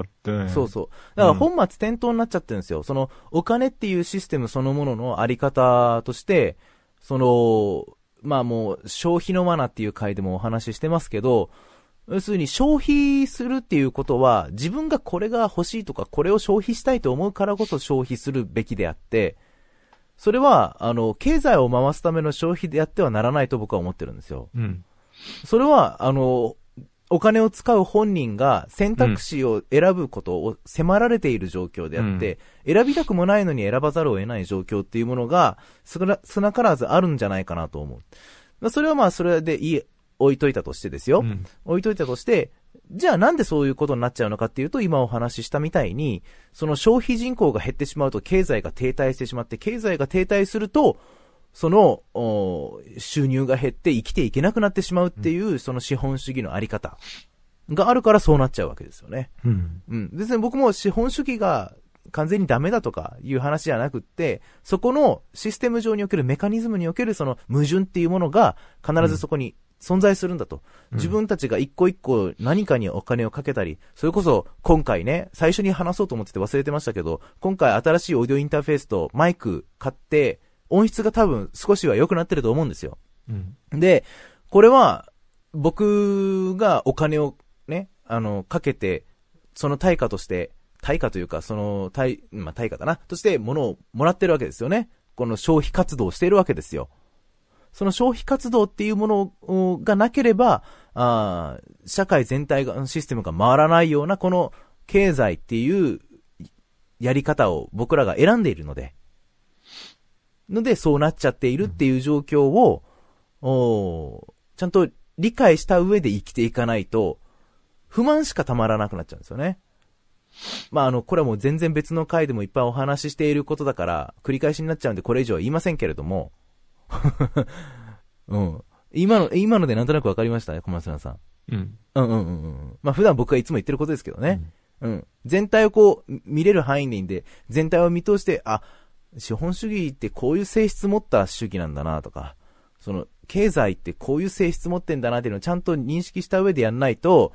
そうそう。だから本末転倒になっちゃってるんですよ。そのお金っていうシステムそのもののあり方として、まあもう消費のマナーっていう回でもお話ししてますけど、要するに消費するっていうことは自分がこれが欲しいとかこれを消費したいと思うからこそ消費するべきであって、それは経済を回すための消費でやってはならないと僕は思ってるんですよ。それはお金を使う本人が選択肢を選ぶことを迫られている状況であって、選びたくもないのに選ばざるを得ない状況っていうものが少なからずあるんじゃないかなと思う。それはまあそれで置いといたとしてですよ。置いといたとして、じゃあなんでそういうことになっちゃうのかっていうと、今お話ししたみたいに、その消費人口が減ってしまうと経済が停滞してしまって、経済が停滞すると、その収入が減って生きていけなくなってしまうっていう、その資本主義のあり方があるからそうなっちゃうわけですよね。別に僕も資本主義が完全にダメだとかいう話じゃなくって、そこのシステム上におけるメカニズムにおけるその矛盾っていうものが必ずそこに存在するんだと。自分たちが一個一個何かにお金をかけたり、それこそ今回ね、最初に話そうと思ってて忘れてましたけど、今回新しいオーディオインターフェースとマイク買って、音質が多分少しは良くなってると思うんですよ。で、これは僕がお金をね、かけて、その対価として、対価というか、対価かなとして物をもらってるわけですよね。この消費活動をしているわけですよ。その消費活動っていうものがなければ、社会全体が、システムが回らないようなこの経済っていうやり方を僕らが選んでいるので、そうなっちゃっているっていう状況を、ちゃんと理解した上で生きていかないと、不満しかたまらなくなっちゃうんですよね。まあこれはもう全然別の回でもいっぱいお話ししていることだから、繰り返しになっちゃうんでこれ以上は言いませんけれども、今のでなんとなくわかりましたね、小松菜さん。まあ普段僕がいつも言ってることですけどね。全体をこう見れる範囲でいいんで、全体を見通して、資本主義ってこういう性質持った主義なんだなとか、その経済ってこういう性質持ってんだなっていうのをちゃんと認識した上でやんないと、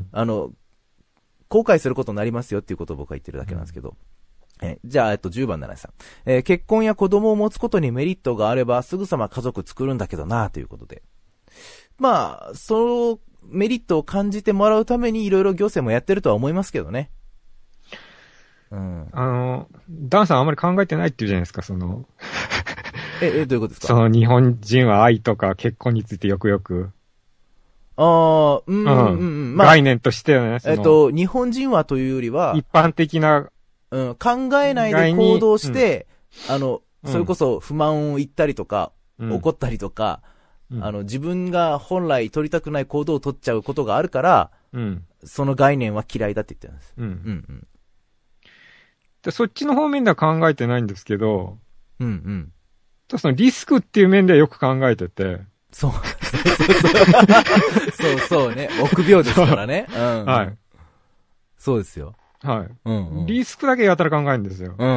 後悔することになりますよっていうことを僕は言ってるだけなんですけど。じゃあ、10番7さん。結婚や子供を持つことにメリットがあれば、すぐさま家族作るんだけどな、ということで。まあ、そのメリットを感じてもらうためにいろいろ行政もやってるとは思いますけどね。 ダンさんあんまり考えてないって言うじゃないですか、 どういうことですか？ 日本人は愛とか結婚についてよくよく。概念としてはね。 日本人はというよりは、 一般的な、 考えないで行動して、それこそ不満を言ったりとか、怒ったりとか、自分が本来取りたくない行動を取っちゃうことがあるから、その概念は嫌いだって言ってるんです。 でそっちの方面では考えてないんですけど、 そのリスクっていう面ではよく考えてて。 そうそうね。臆病ですからね。うん。はい。そうですよ。 はい。うんうん、リスクだけやたら考えるんですよ。うん。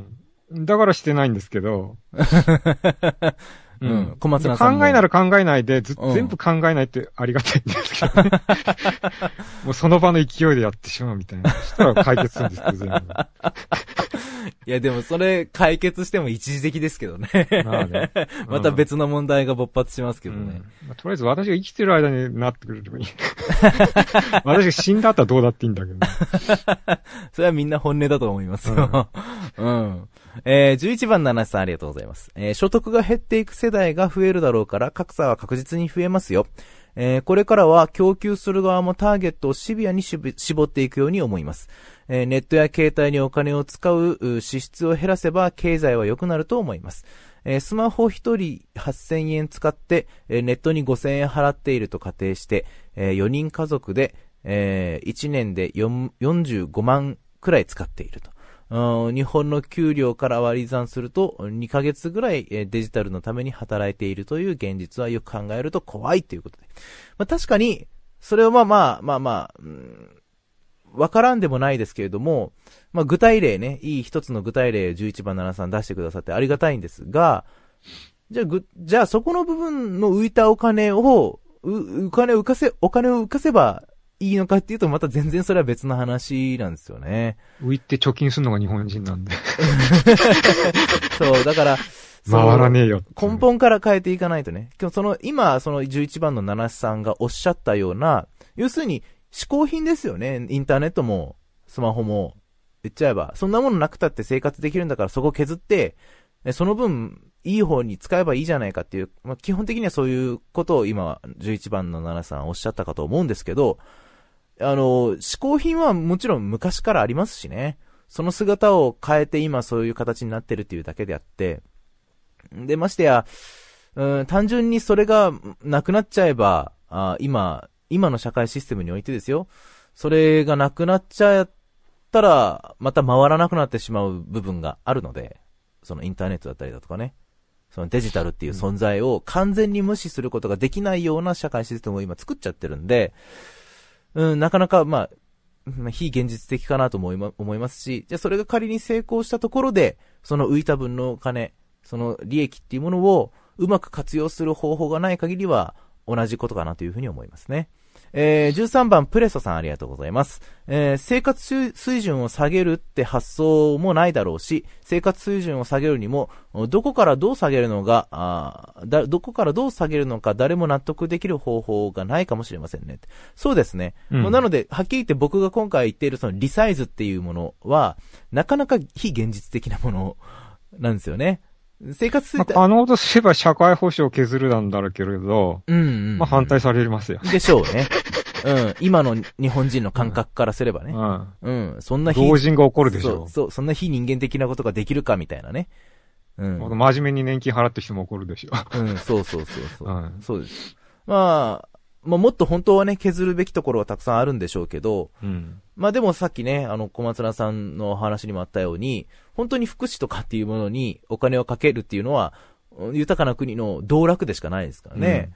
うん。だからしてないんですけど。うん。小松菜さんも。考えなら考えないで、全部考えないってありがたいんですけどね。もうその場の勢いでやってしまうみたいな。そしたら解決するんですけど、全部。 いやでもそれ解決しても一時的ですけどね。また別の問題が勃発しますけどね。 とりあえず私が生きてる間になってくれればいい。私が死んだ後はどうだっていいんだけど、ね。 それはみんな本音だと思いますよ。うん。11番7さんありがとうございます。所得が減っていく世代が増えるだろうから格差は確実に増えますよ。これからは供給する側もターゲットをシビアに絞っていくように思います。ネットや携帯にお金を使う支出を減らせば経済は良くなると思います。スマホ1人8000円使って、ネットに5000円払っていると仮定して、4人家族で、1年で45万くらい使っていると。日本の給料から割り算すると2ヶ月ぐらいデジタルのために働いているという現実はよく考えると怖いということで。確かに、それはわからんでもないですけれども、具体例ね、いい一つの具体例11番7さん出してくださってありがたいんですが、じゃあそこの部分の浮いたお金を浮かせばいいのかっていうとまた全然それは別の話なんですよね。 浮いて貯金するのが日本人なんで。 そう、だから、 回らねえよ。 根本から変えていかないとね。今、その11番の7さんがおっしゃったような、要するに、嗜好品ですよね。インターネットも、スマホも、言っちゃえば。そんなものなくたって生活できるんだからそこ削って、その分、いい方に使えばいいじゃないかっていう、基本的にはそういうことを今、11番の7さんおっしゃったかと思うんですけど、嗜好品はもちろん昔からありますしね。その姿を変えて今そういう形になってるっていうだけであって、で、ましてや、単純にそれがなくなっちゃえば、今の社会システムにおいてですよ。それがなくなっちゃったら、また回らなくなってしまう部分があるので、そのインターネットだったりだとかね。そのデジタルっていう存在を完全に無視することができないような社会システムを今作っちゃってるんで、なかなか、非現実的かなと思いますし、じゃあそれが仮に成功したところで、その浮いた分のお金、その利益っていうものをうまく活用する方法がない限りは同じことかなというふうに思いますね。13番プレソさんありがとうございます。生活水準を下げるって発想もないだろうし、生活水準を下げるにも、どこからどう下げるのか誰も納得できる方法がないかもしれませんね。そうですね。なので、はっきり言って僕が今回言っているそのリサイズっていうものは、なかなか非現実的なものなんですよね。生活可能とすれば社会保障を削るなんだろうけれど、反対されますよ。 でしょうね。今の日本人の感覚からすればね。そんな老人が怒るでしょう。そんな非人間的なことができるかみたいなね。 真面目に年金払って人も怒るでしょ。 そう。そうです。もっと本当はね、削るべきところはたくさんあるんでしょうけど、でもさっきね、小松菜さんの話にもあったように、本当に福祉とかっていうものにお金をかけるっていうのは、豊かな国の道楽でしかないですからね。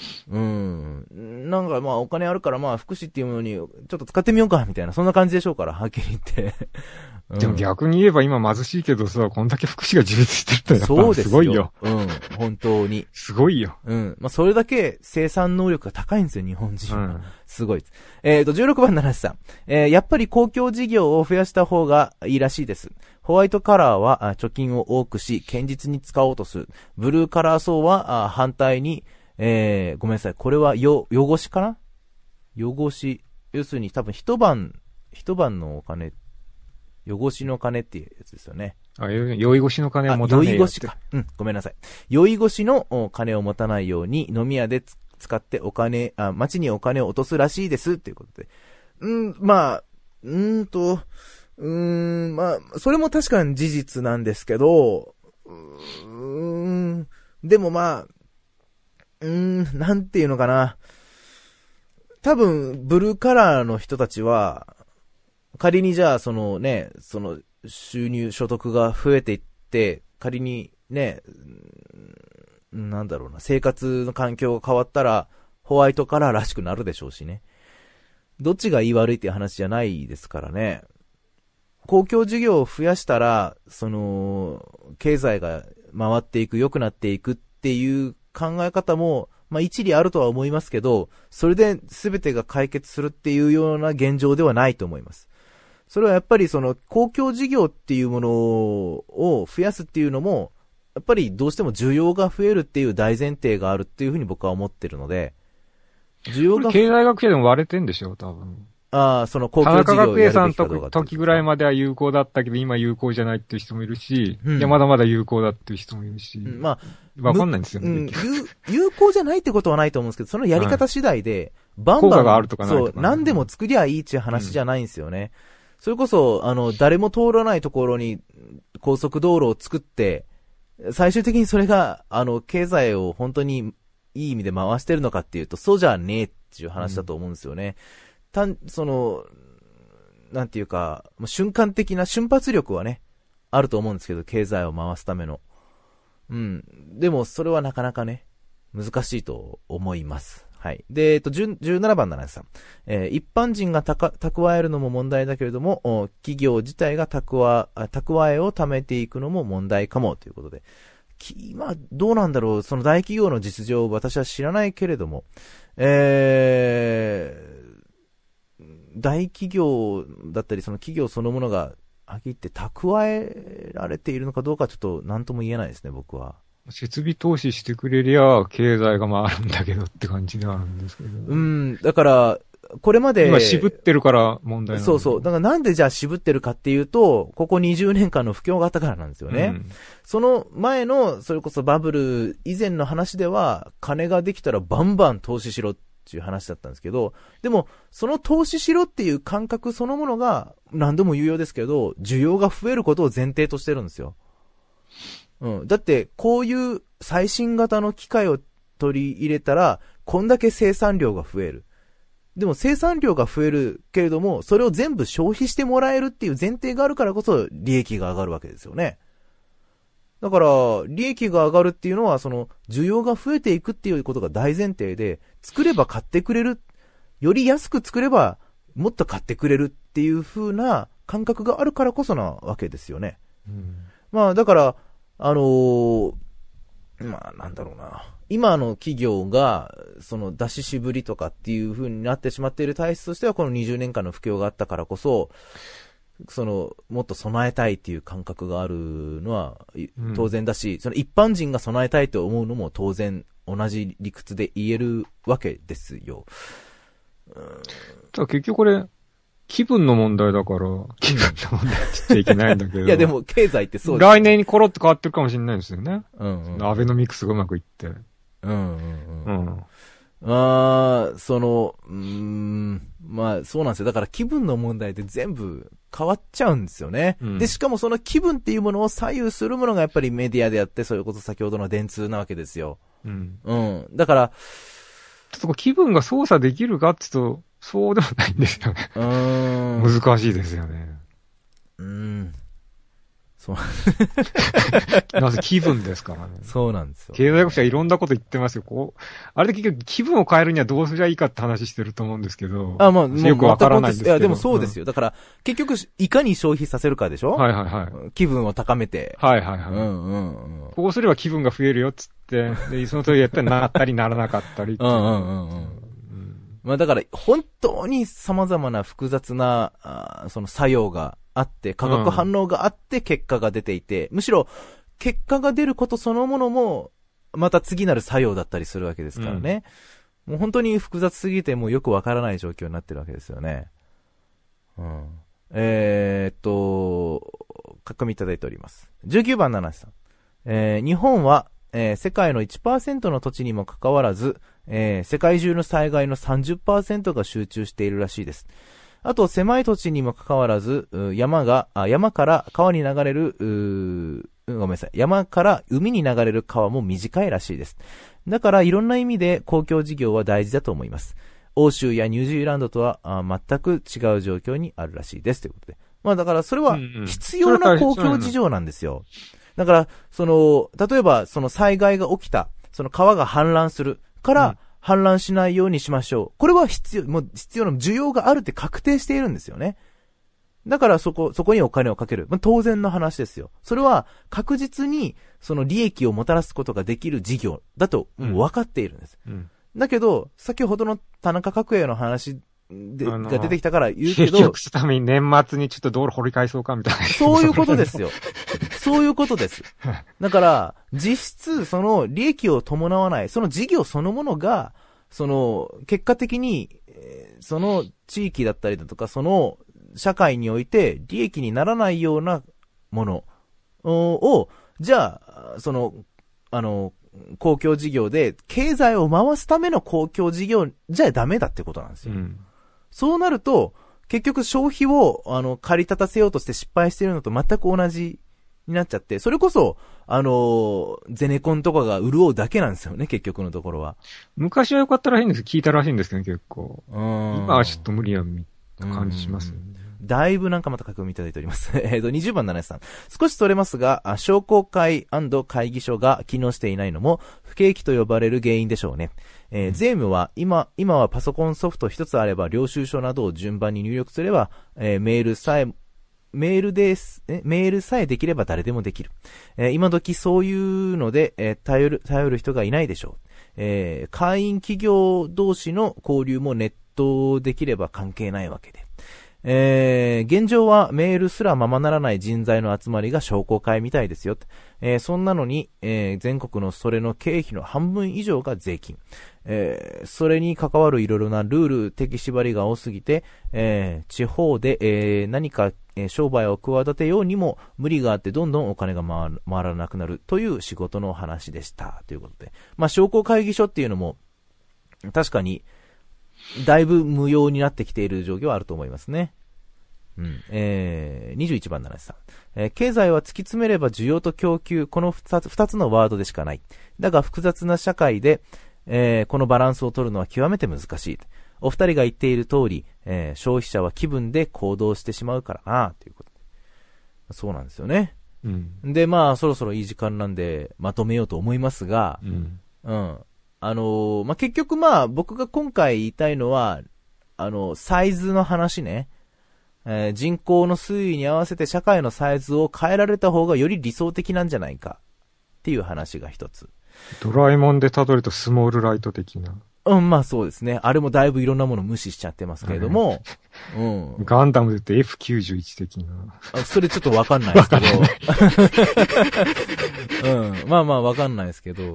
なんかお金あるから福祉っていうものにちょっと使ってみようか、みたいな、そんな感じでしょうから、はっきり言って。 でも逆に言えば今貧しいけどさ、こんだけ福祉が充実してるってやっぱすごいよ。 本当に。 すごいよ。 それだけ生産能力が高いんですよ、日本人は。すごいです。16番の話さん。やっぱり公共事業を増やした方がいいらしいです。ホワイトカラーは貯金を多くし、堅実に使おうとする。ブルーカラー層は反対に、ごめんなさい。これは汚しかな？汚し。要するに多分一晩のお金、汚しの金っていうやつですよね。 酔い越しの金を持たないように。 酔い越しか。ごめんなさい。酔い越しの金を持たないように飲み屋で使って街にお金を落とすらしいですっていうことで。それも確かに事実なんですけど、でもなんていうのかな。多分、ブルーカラーの人たちは、仮にじゃあ、その収入、所得が増えていって、仮にね、なんだろうな、生活の環境が変わったら、ホワイトカラーらしくなるでしょうしね。どっちがいい悪いっていう話じゃないですからね。公共事業を増やしたら、経済が回っていく、良くなっていくっていう考え方も、一理あるとは思いますけど、それで全てが解決するっていうような現状ではないと思います。それはやっぱり公共事業っていうものを増やすっていうのも、やっぱりどうしても需要が増えるっていう大前提があるっていうふうに僕は思ってるので、需要が。 経済学者でも割れてんでしょ、多分。 公共事業をやるべきかどうか。田中角栄さんの時ぐらいまでは有効だったけど、今有効じゃないっていう人もいるし、いや、まだまだ有効だっていう人もいるし。わかんないんですよね。 有効じゃないってことはないと思うんですけど、そのやり方次第で、バンバン、 効果があるとかないとか、 そう、何でも作りゃいいっていう話じゃないんですよね。それこそ、誰も通らないところに高速道路を作って、最終的にそれが、経済を本当にいい意味で回してるのかっていうと、そうじゃねえっていう話だと思うんですよね。なんていうか、瞬間的な瞬発力はね、あると思うんですけど、経済を回すための。でも、それはなかなかね、難しいと思います。はい。で、17番なんですさん。一般人が蓄えるのも問題だけれども、企業自体が蓄えを貯めていくのも問題かもということで。今、どうなんだろう、その大企業の実情を私は知らないけれども、大企業だったり、その企業そのものが、はっきり言って蓄えられているのかどうかちょっと何とも言えないですね、僕は。 設備投資してくれりゃ、経済が回るんだけどって感じではあるんですけど。 だから、これまで。 今渋ってるから問題なんです。 そうそう。だからなんでじゃあ渋ってるかっていうと、ここ20年間の不況があったからなんですよね。その前の、それこそバブル以前の話では、金ができたらバンバン投資しろっていう話だったんですけど、でも、その投資しろっていう感覚そのものが、何度も言うようですけど、需要が増えることを前提としてるんですよ。だって、こういう最新型の機械を取り入れたら、こんだけ生産量が増える。でも生産量が増えるけれども、それを全部消費してもらえるっていう前提があるからこそ、利益が上がるわけですよね。だから、利益が上がるっていうのは、需要が増えていくっていうことが大前提で、作れば買ってくれる。より安く作れば、もっと買ってくれるっていう風な感覚があるからこそなわけですよね。だから、なんだろうな。今の企業が、出ししぶりとかっていう風になってしまっている体質としては、この20年間の不況があったからこそ、もっと備えたいっていう感覚があるのは当然だし、一般人が備えたいと思うのも当然同じ理屈で言えるわけですよ。 ただ結局これ、気分の問題だから、気分の問題って言っちゃいけないんだけど。 いやでも経済ってそうですね。 来年にコロッと変わってるかもしれないんですよね。アベノミクスがうまくいって。 そうなんですよ。だから気分の問題で全部変わっちゃうんですよね。で、しかもその気分っていうものを左右するものがやっぱりメディアであって、それこそ先ほどの電通なわけですよ。だから、 ちょっと気分が操作できるかって言うと、そうでもないんですよね。難しいですよね。 そう。 まず気分ですからね。 そうなんですよ。 経済学者はいろんなこと言ってますよ。あれで結局気分を変えるにはどうすりゃいいかって話してると思うんですけど。よくわからないんですけど。 いや、でもそうですよ。だから、結局、いかに消費させるかでしょ？気分を高めて。 こうすれば気分が増えるよっつって、で、その通りやったらなったりならなかったりって。 だから、本当に様々な複雑な、その作用があって、化学反応があって結果が出ていて、むしろ、結果が出ることそのものも、また次なる作用だったりするわけですからね。もう本当に複雑すぎてもうよくわからない状況になってるわけですよね。書き込みいただいております。19番七瀬さん。日本は、世界の 1% の土地にもかかわらず、世界中の災害の 30% が集中しているらしいです。あと、狭い土地にもかかわらず、山から川に流れる、ごめんなさい。山から海に流れる川も短いらしいです。だから、いろんな意味で公共事業は大事だと思います。欧州やニュージーランドとは全く違う状況にあるらしいです。ということで。だから、それは必要な公共事情なんですよ。 だから、例えば、災害が起きた、川が氾濫するから、氾濫しないようにしましょう。これは必要な需要があるって確定しているんですよね。だからそこにお金をかける。当然の話ですよ。それは確実に利益をもたらすことができる事業だと分かっているんです。だけど、先ほどの田中角栄の話が出てきたから言うけど。 結局するために年末にちょっと道路掘り返そうかみたいな。 そういうことですよ。そういうことです。だから、実質利益を伴わない、その事業そのものが、結果的に、地域だったりだとか、社会において利益にならないようなものを、じゃあ、公共事業で経済を回すための公共事業じゃダメだってことなんですよ。そうなると、結局消費を、駆り立たせようとして失敗しているのと全く同じになっちゃって、それこそ、ゼネコンとかが潤うだけなんですよね、結局のところは。 昔は良かったらしいんです。聞いたらしいんですけど、結構。今はちょっと無理やみたいな感じしますね。 だいぶなんかまた書き込みいただいております。20番7さん。少し取れますが、商工会&会議所が機能していないのも、不景気と呼ばれる原因でしょうね。税務は今はパソコンソフト一つあれば、領収書などを順番に入力すれば、メールさえできれば誰でもできる。今時そういうので、頼る人がいないでしょう。会員企業同士の交流もネットできれば関係ないわけで。現状はメールすらままならない人材の集まりが商工会みたいですよ。そんなのに、全国のそれの経費の半分以上が税金。それに関わるいろいろなルール的縛りが多すぎて、地方で、何か商売を企てようにも無理があってどんどんお金が回らなくなるという仕事の話でした。ということで。商工会議所っていうのも、確かに、だいぶ無用になってきている状況はあると思いますね。21番7さん。経済は突き詰めれば需要と供給、この二つのワードでしかない。だが複雑な社会で、このバランスを取るのは極めて難しい。お二人が言っている通り、消費者は気分で行動してしまうからな、ということで。そうなんですよね。で、そろそろいい時間なんで、まとめようと思いますが、結局僕が今回言いたいのは、サイズの話ね。人口の推移に合わせて社会のサイズを変えられた方がより理想的なんじゃないかっていう話が一つ。 ドラえもんで例えるとスモールライト的な。 そうですね。あれもだいぶいろんなもの無視しちゃってますけれども。 ガンダムで言って F91 的な。 それちょっとわかんないですけど。わかんないですけど。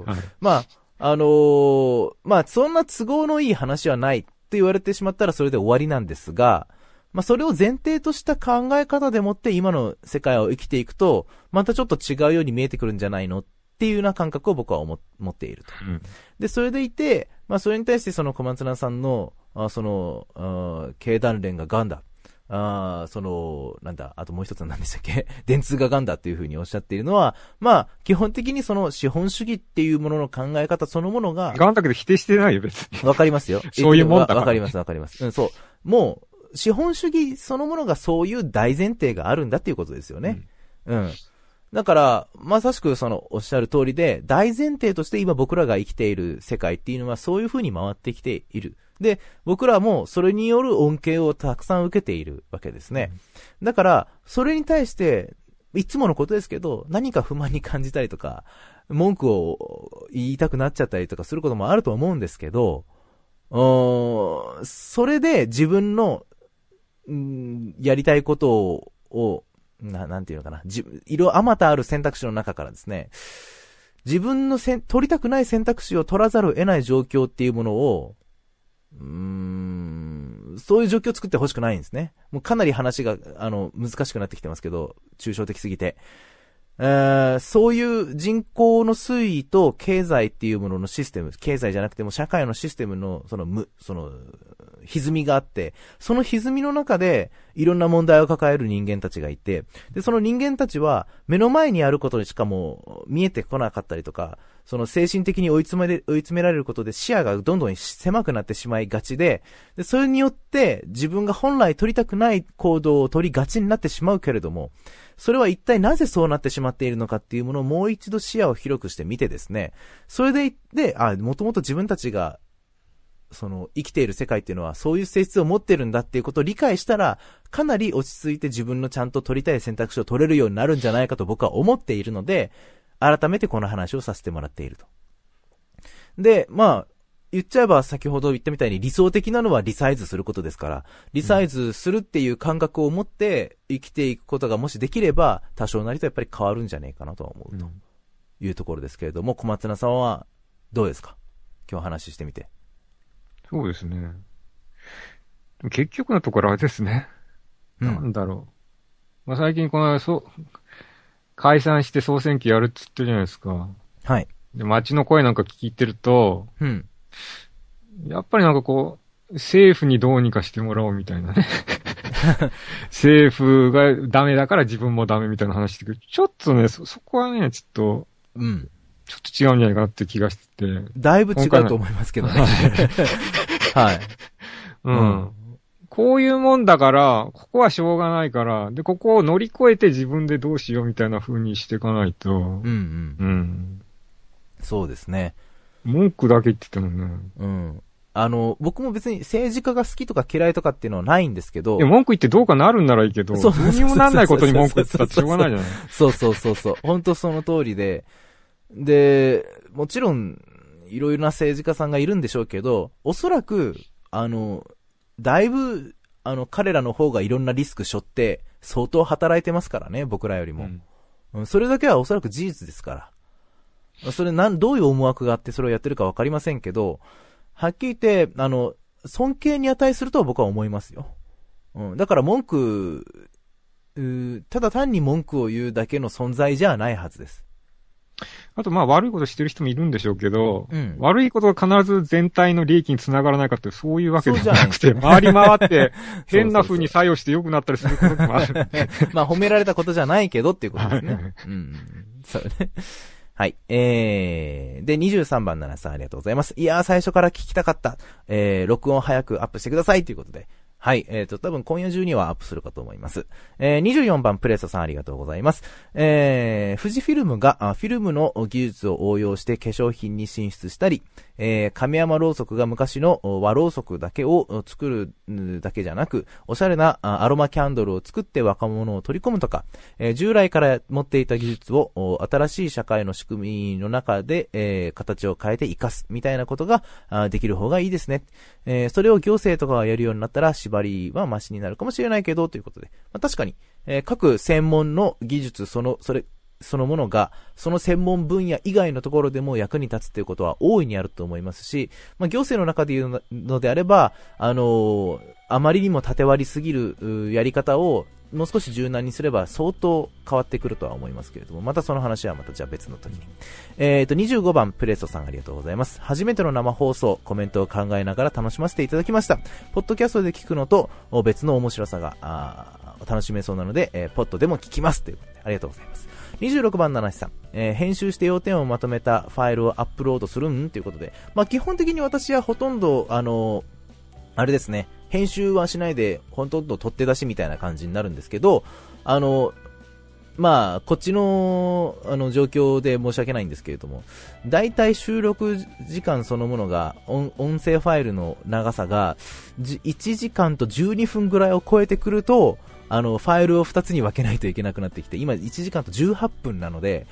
そんな都合のいい話はないって言われてしまったらそれで終わりなんですが、それを前提とした考え方でもって今の世界を生きていくと、またちょっと違うように見えてくるんじゃないのっていうような感覚を僕は持っていると。で、それでいて、それに対して小松菜さんの、経団連がガンだ。あともう一つは何でしたっけ電通がガンだっていうふうにおっしゃっているのは、基本的に資本主義っていうものの考え方そのものが。 ガンだけど否定してないよ、別に。 わかりますよ。 そういうもんだから。 わかります。そう。もう、資本主義そのものがそういう大前提があるんだっていうことですよね。だから、まさしくおっしゃる通りで、大前提として今僕らが生きている世界っていうのはそういう風に回ってきている。で、僕らもそれによる恩恵をたくさん受けているわけですね。だから、それに対して、いつものことですけど、何か不満に感じたりとか、文句を言いたくなっちゃったりとかすることもあると思うんですけど、それで自分の、やりたいことを、なんていうのかな。あまたある選択肢の中からですね、自分の取りたくない選択肢を取らざるを得ない状況っていうものを、そういう状況を作ってほしくないんですね。もうかなり話が、難しくなってきてますけど、抽象的すぎて。そういう人口の推移と経済っていうもののシステム、経済じゃなくても社会のシステムの、 歪みがあって、その歪みの中で、いろんな問題を抱える人間たちがいて、で、その人間たちは、目の前にあることにしかも見えてこなかったりとか、その精神的に追い詰められることで視野がどんどん狭くなってしまいがちで、それによって自分が本来取りたくない行動を取りがちになってしまうけれども、それは一体なぜそうなってしまっているのかっていうものをもう一度視野を広くして見てですね、それでもともと自分たちがその生きている世界っていうのはそういう性質を持ってるんだっていうことを理解したら、かなり落ち着いて自分のちゃんと取りたい選択肢を取れるようになるんじゃないかと僕は思っているので、改めてこの話をさせてもらっていると。で、まあ、言っちゃえば先ほど言ったみたいに理想的なのはリサイズすることですから、リサイズするっていう感覚を持って生きていくことがもしできれば、多少なりとやっぱり変わるんじゃないかなとは思うというところですけれども、小松菜さんはどうですか？今日話してみて。 そうですね。結局のところあれですね。なんだろう。まあ、最近解散して総選挙やるっつってるじゃないですか。 はい。 で、街の声なんか聞いてると、やっぱりなんかこう、政府にどうにかしてもらおうみたいなね。政府がダメだから自分もダメみたいな話してくる。ちょっとね、そこはね、ちょっと違うんじゃないかなって気がしてて。 だいぶ違うと思いますけどね。はい。 こういうもんだから、ここはしょうがないから、で、ここを乗り越えて自分でどうしようみたいな風にしていかないと。 そうですね。 文句だけ言っててもね。 僕も別に政治家が好きとか嫌いとかっていうのはないんですけど。 文句言ってどうかなるんならいいけど、どうにもなんないことに文句言ってたってしょうがないじゃない。 そう。本当その通りで。で、もちろん、いろいろな政治家さんがいるんでしょうけど、おそらく、だいぶ、彼らの方がいろんなリスク背負って、相当働いてますからね、僕らよりも。それだけはおそらく事実ですから。それどういう思惑があってそれをやってるかわかりませんけど、はっきり言って、尊敬に値するとは僕は思いますよ。だからただ単に文句を言うだけの存在じゃないはずです。 あと、まあ、悪いことしてる人もいるんでしょうけど、悪いことが必ず全体の利益につながらないかって、そういうわけではなくて、回り回って、変な風に作用して良くなったりすることもある。 まあ、褒められたことじゃないけどっていうことですね。そうね。はい。で、23番7さんありがとうございます。いやー、最初から聞きたかった。録音早くアップしてくださいということで。はい。多分今夜中にはアップするかと思います。24番プレソさんありがとうございます。富士フィルムがフィルムの技術を応用して化粧品に進出したり、亀山ろうそくが昔の和ろうそくだけを作るだけじゃなく、おしゃれなアロマキャンドルを作って若者を取り込むとか、従来から持っていた技術を新しい社会の仕組みの中で、形を変えて活かすみたいなことができる方がいいですね。それを行政とかがやるようになったら縛りはマシになるかもしれないけどということで、確かに、各専門の技術そのものがその専門分野以外のところでも役に立つということは大いにあると思いますし、行政の中で言うのであれば、あまりにも縦割りすぎるやり方をもう少し柔軟にすれば相当変わってくるとは思いますけれども、またその話はまたじゃあ別の時に。25番プレストさんありがとうございます。初めての生放送、コメントを考えながら楽しませていただきました。ポッドキャストで聞くのと別の面白さが楽しめそうなので、ポッドでも聞きますということでありがとうございます。26番七七さん、編集して要点をまとめたファイルをアップロードするんということで、基本的に私はほとんどあれですね、編集はしないでほとんど取って出しみたいな感じになるんですけど、こっちの状況で申し訳ないんですけれども、だいたい収録時間そのものが音声ファイルの長さが1時間と12分ぐらいを超えてくると、ファイルを2つに分けないといけなくなってきて、今1時間と18分なので、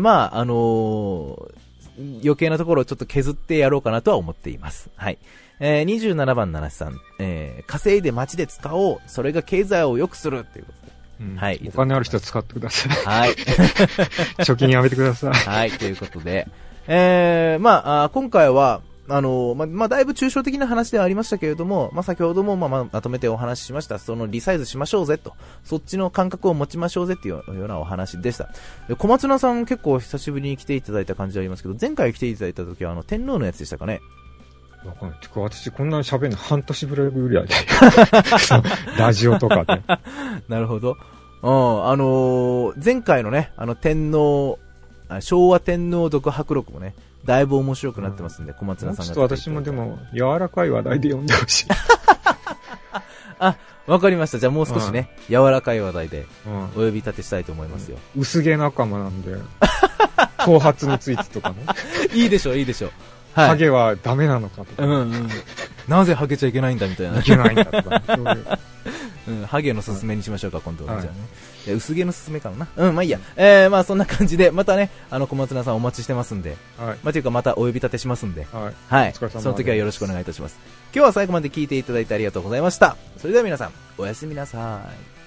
余計なところをちょっと削ってやろうかなとは思っています。はい。27番七七さん、稼いで街で使おう、それが経済を良くするっていうことで、はい。 お金ある人は使ってください。 はい。 貯金やめてください。 はい、ということで、今回はだいぶ抽象的な話ではありましたけれども、先ほどもまとめてお話ししました、そのリサイズしましょうぜと、そっちの感覚を持ちましょうぜっていうようなお話でした。で、小松菜さん結構久しぶりに来ていただいた感じでありますけど、前回来ていただいた時は天皇のやつでしたかね。 わかんない。てか、私こんなに喋るの半年ぶりぐらいで。ラジオとかで。 なるほど。前回のね、昭和天皇独白録もね、だいぶ面白くなってますんで、小松菜さんが。 ちょっと私もでも、柔らかい話題で読んでほしい。 あ、わかりました。じゃあもう少しね、柔らかい話題で、お呼び立てしたいと思いますよ。 薄毛仲間なんで、頭髪についてとかね。 いいでしょう、いいでしょう。 はい。ハゲはダメなのかとか。 なぜハゲちゃいけないんだみたいな。 いけないんだとか。 ハゲのすすめにしましょうか、今度は。じゃあね。薄毛のすすめかな。まあいいや。まあそんな感じで、またね、小松菜さんお待ちしてますんで。はい。まあというかまたお呼び立てしますんで。はい。はい。その時はよろしくお願いいたします。今日は最後まで聞いていただいてありがとうございました。それでは皆さん、おやすみなさい。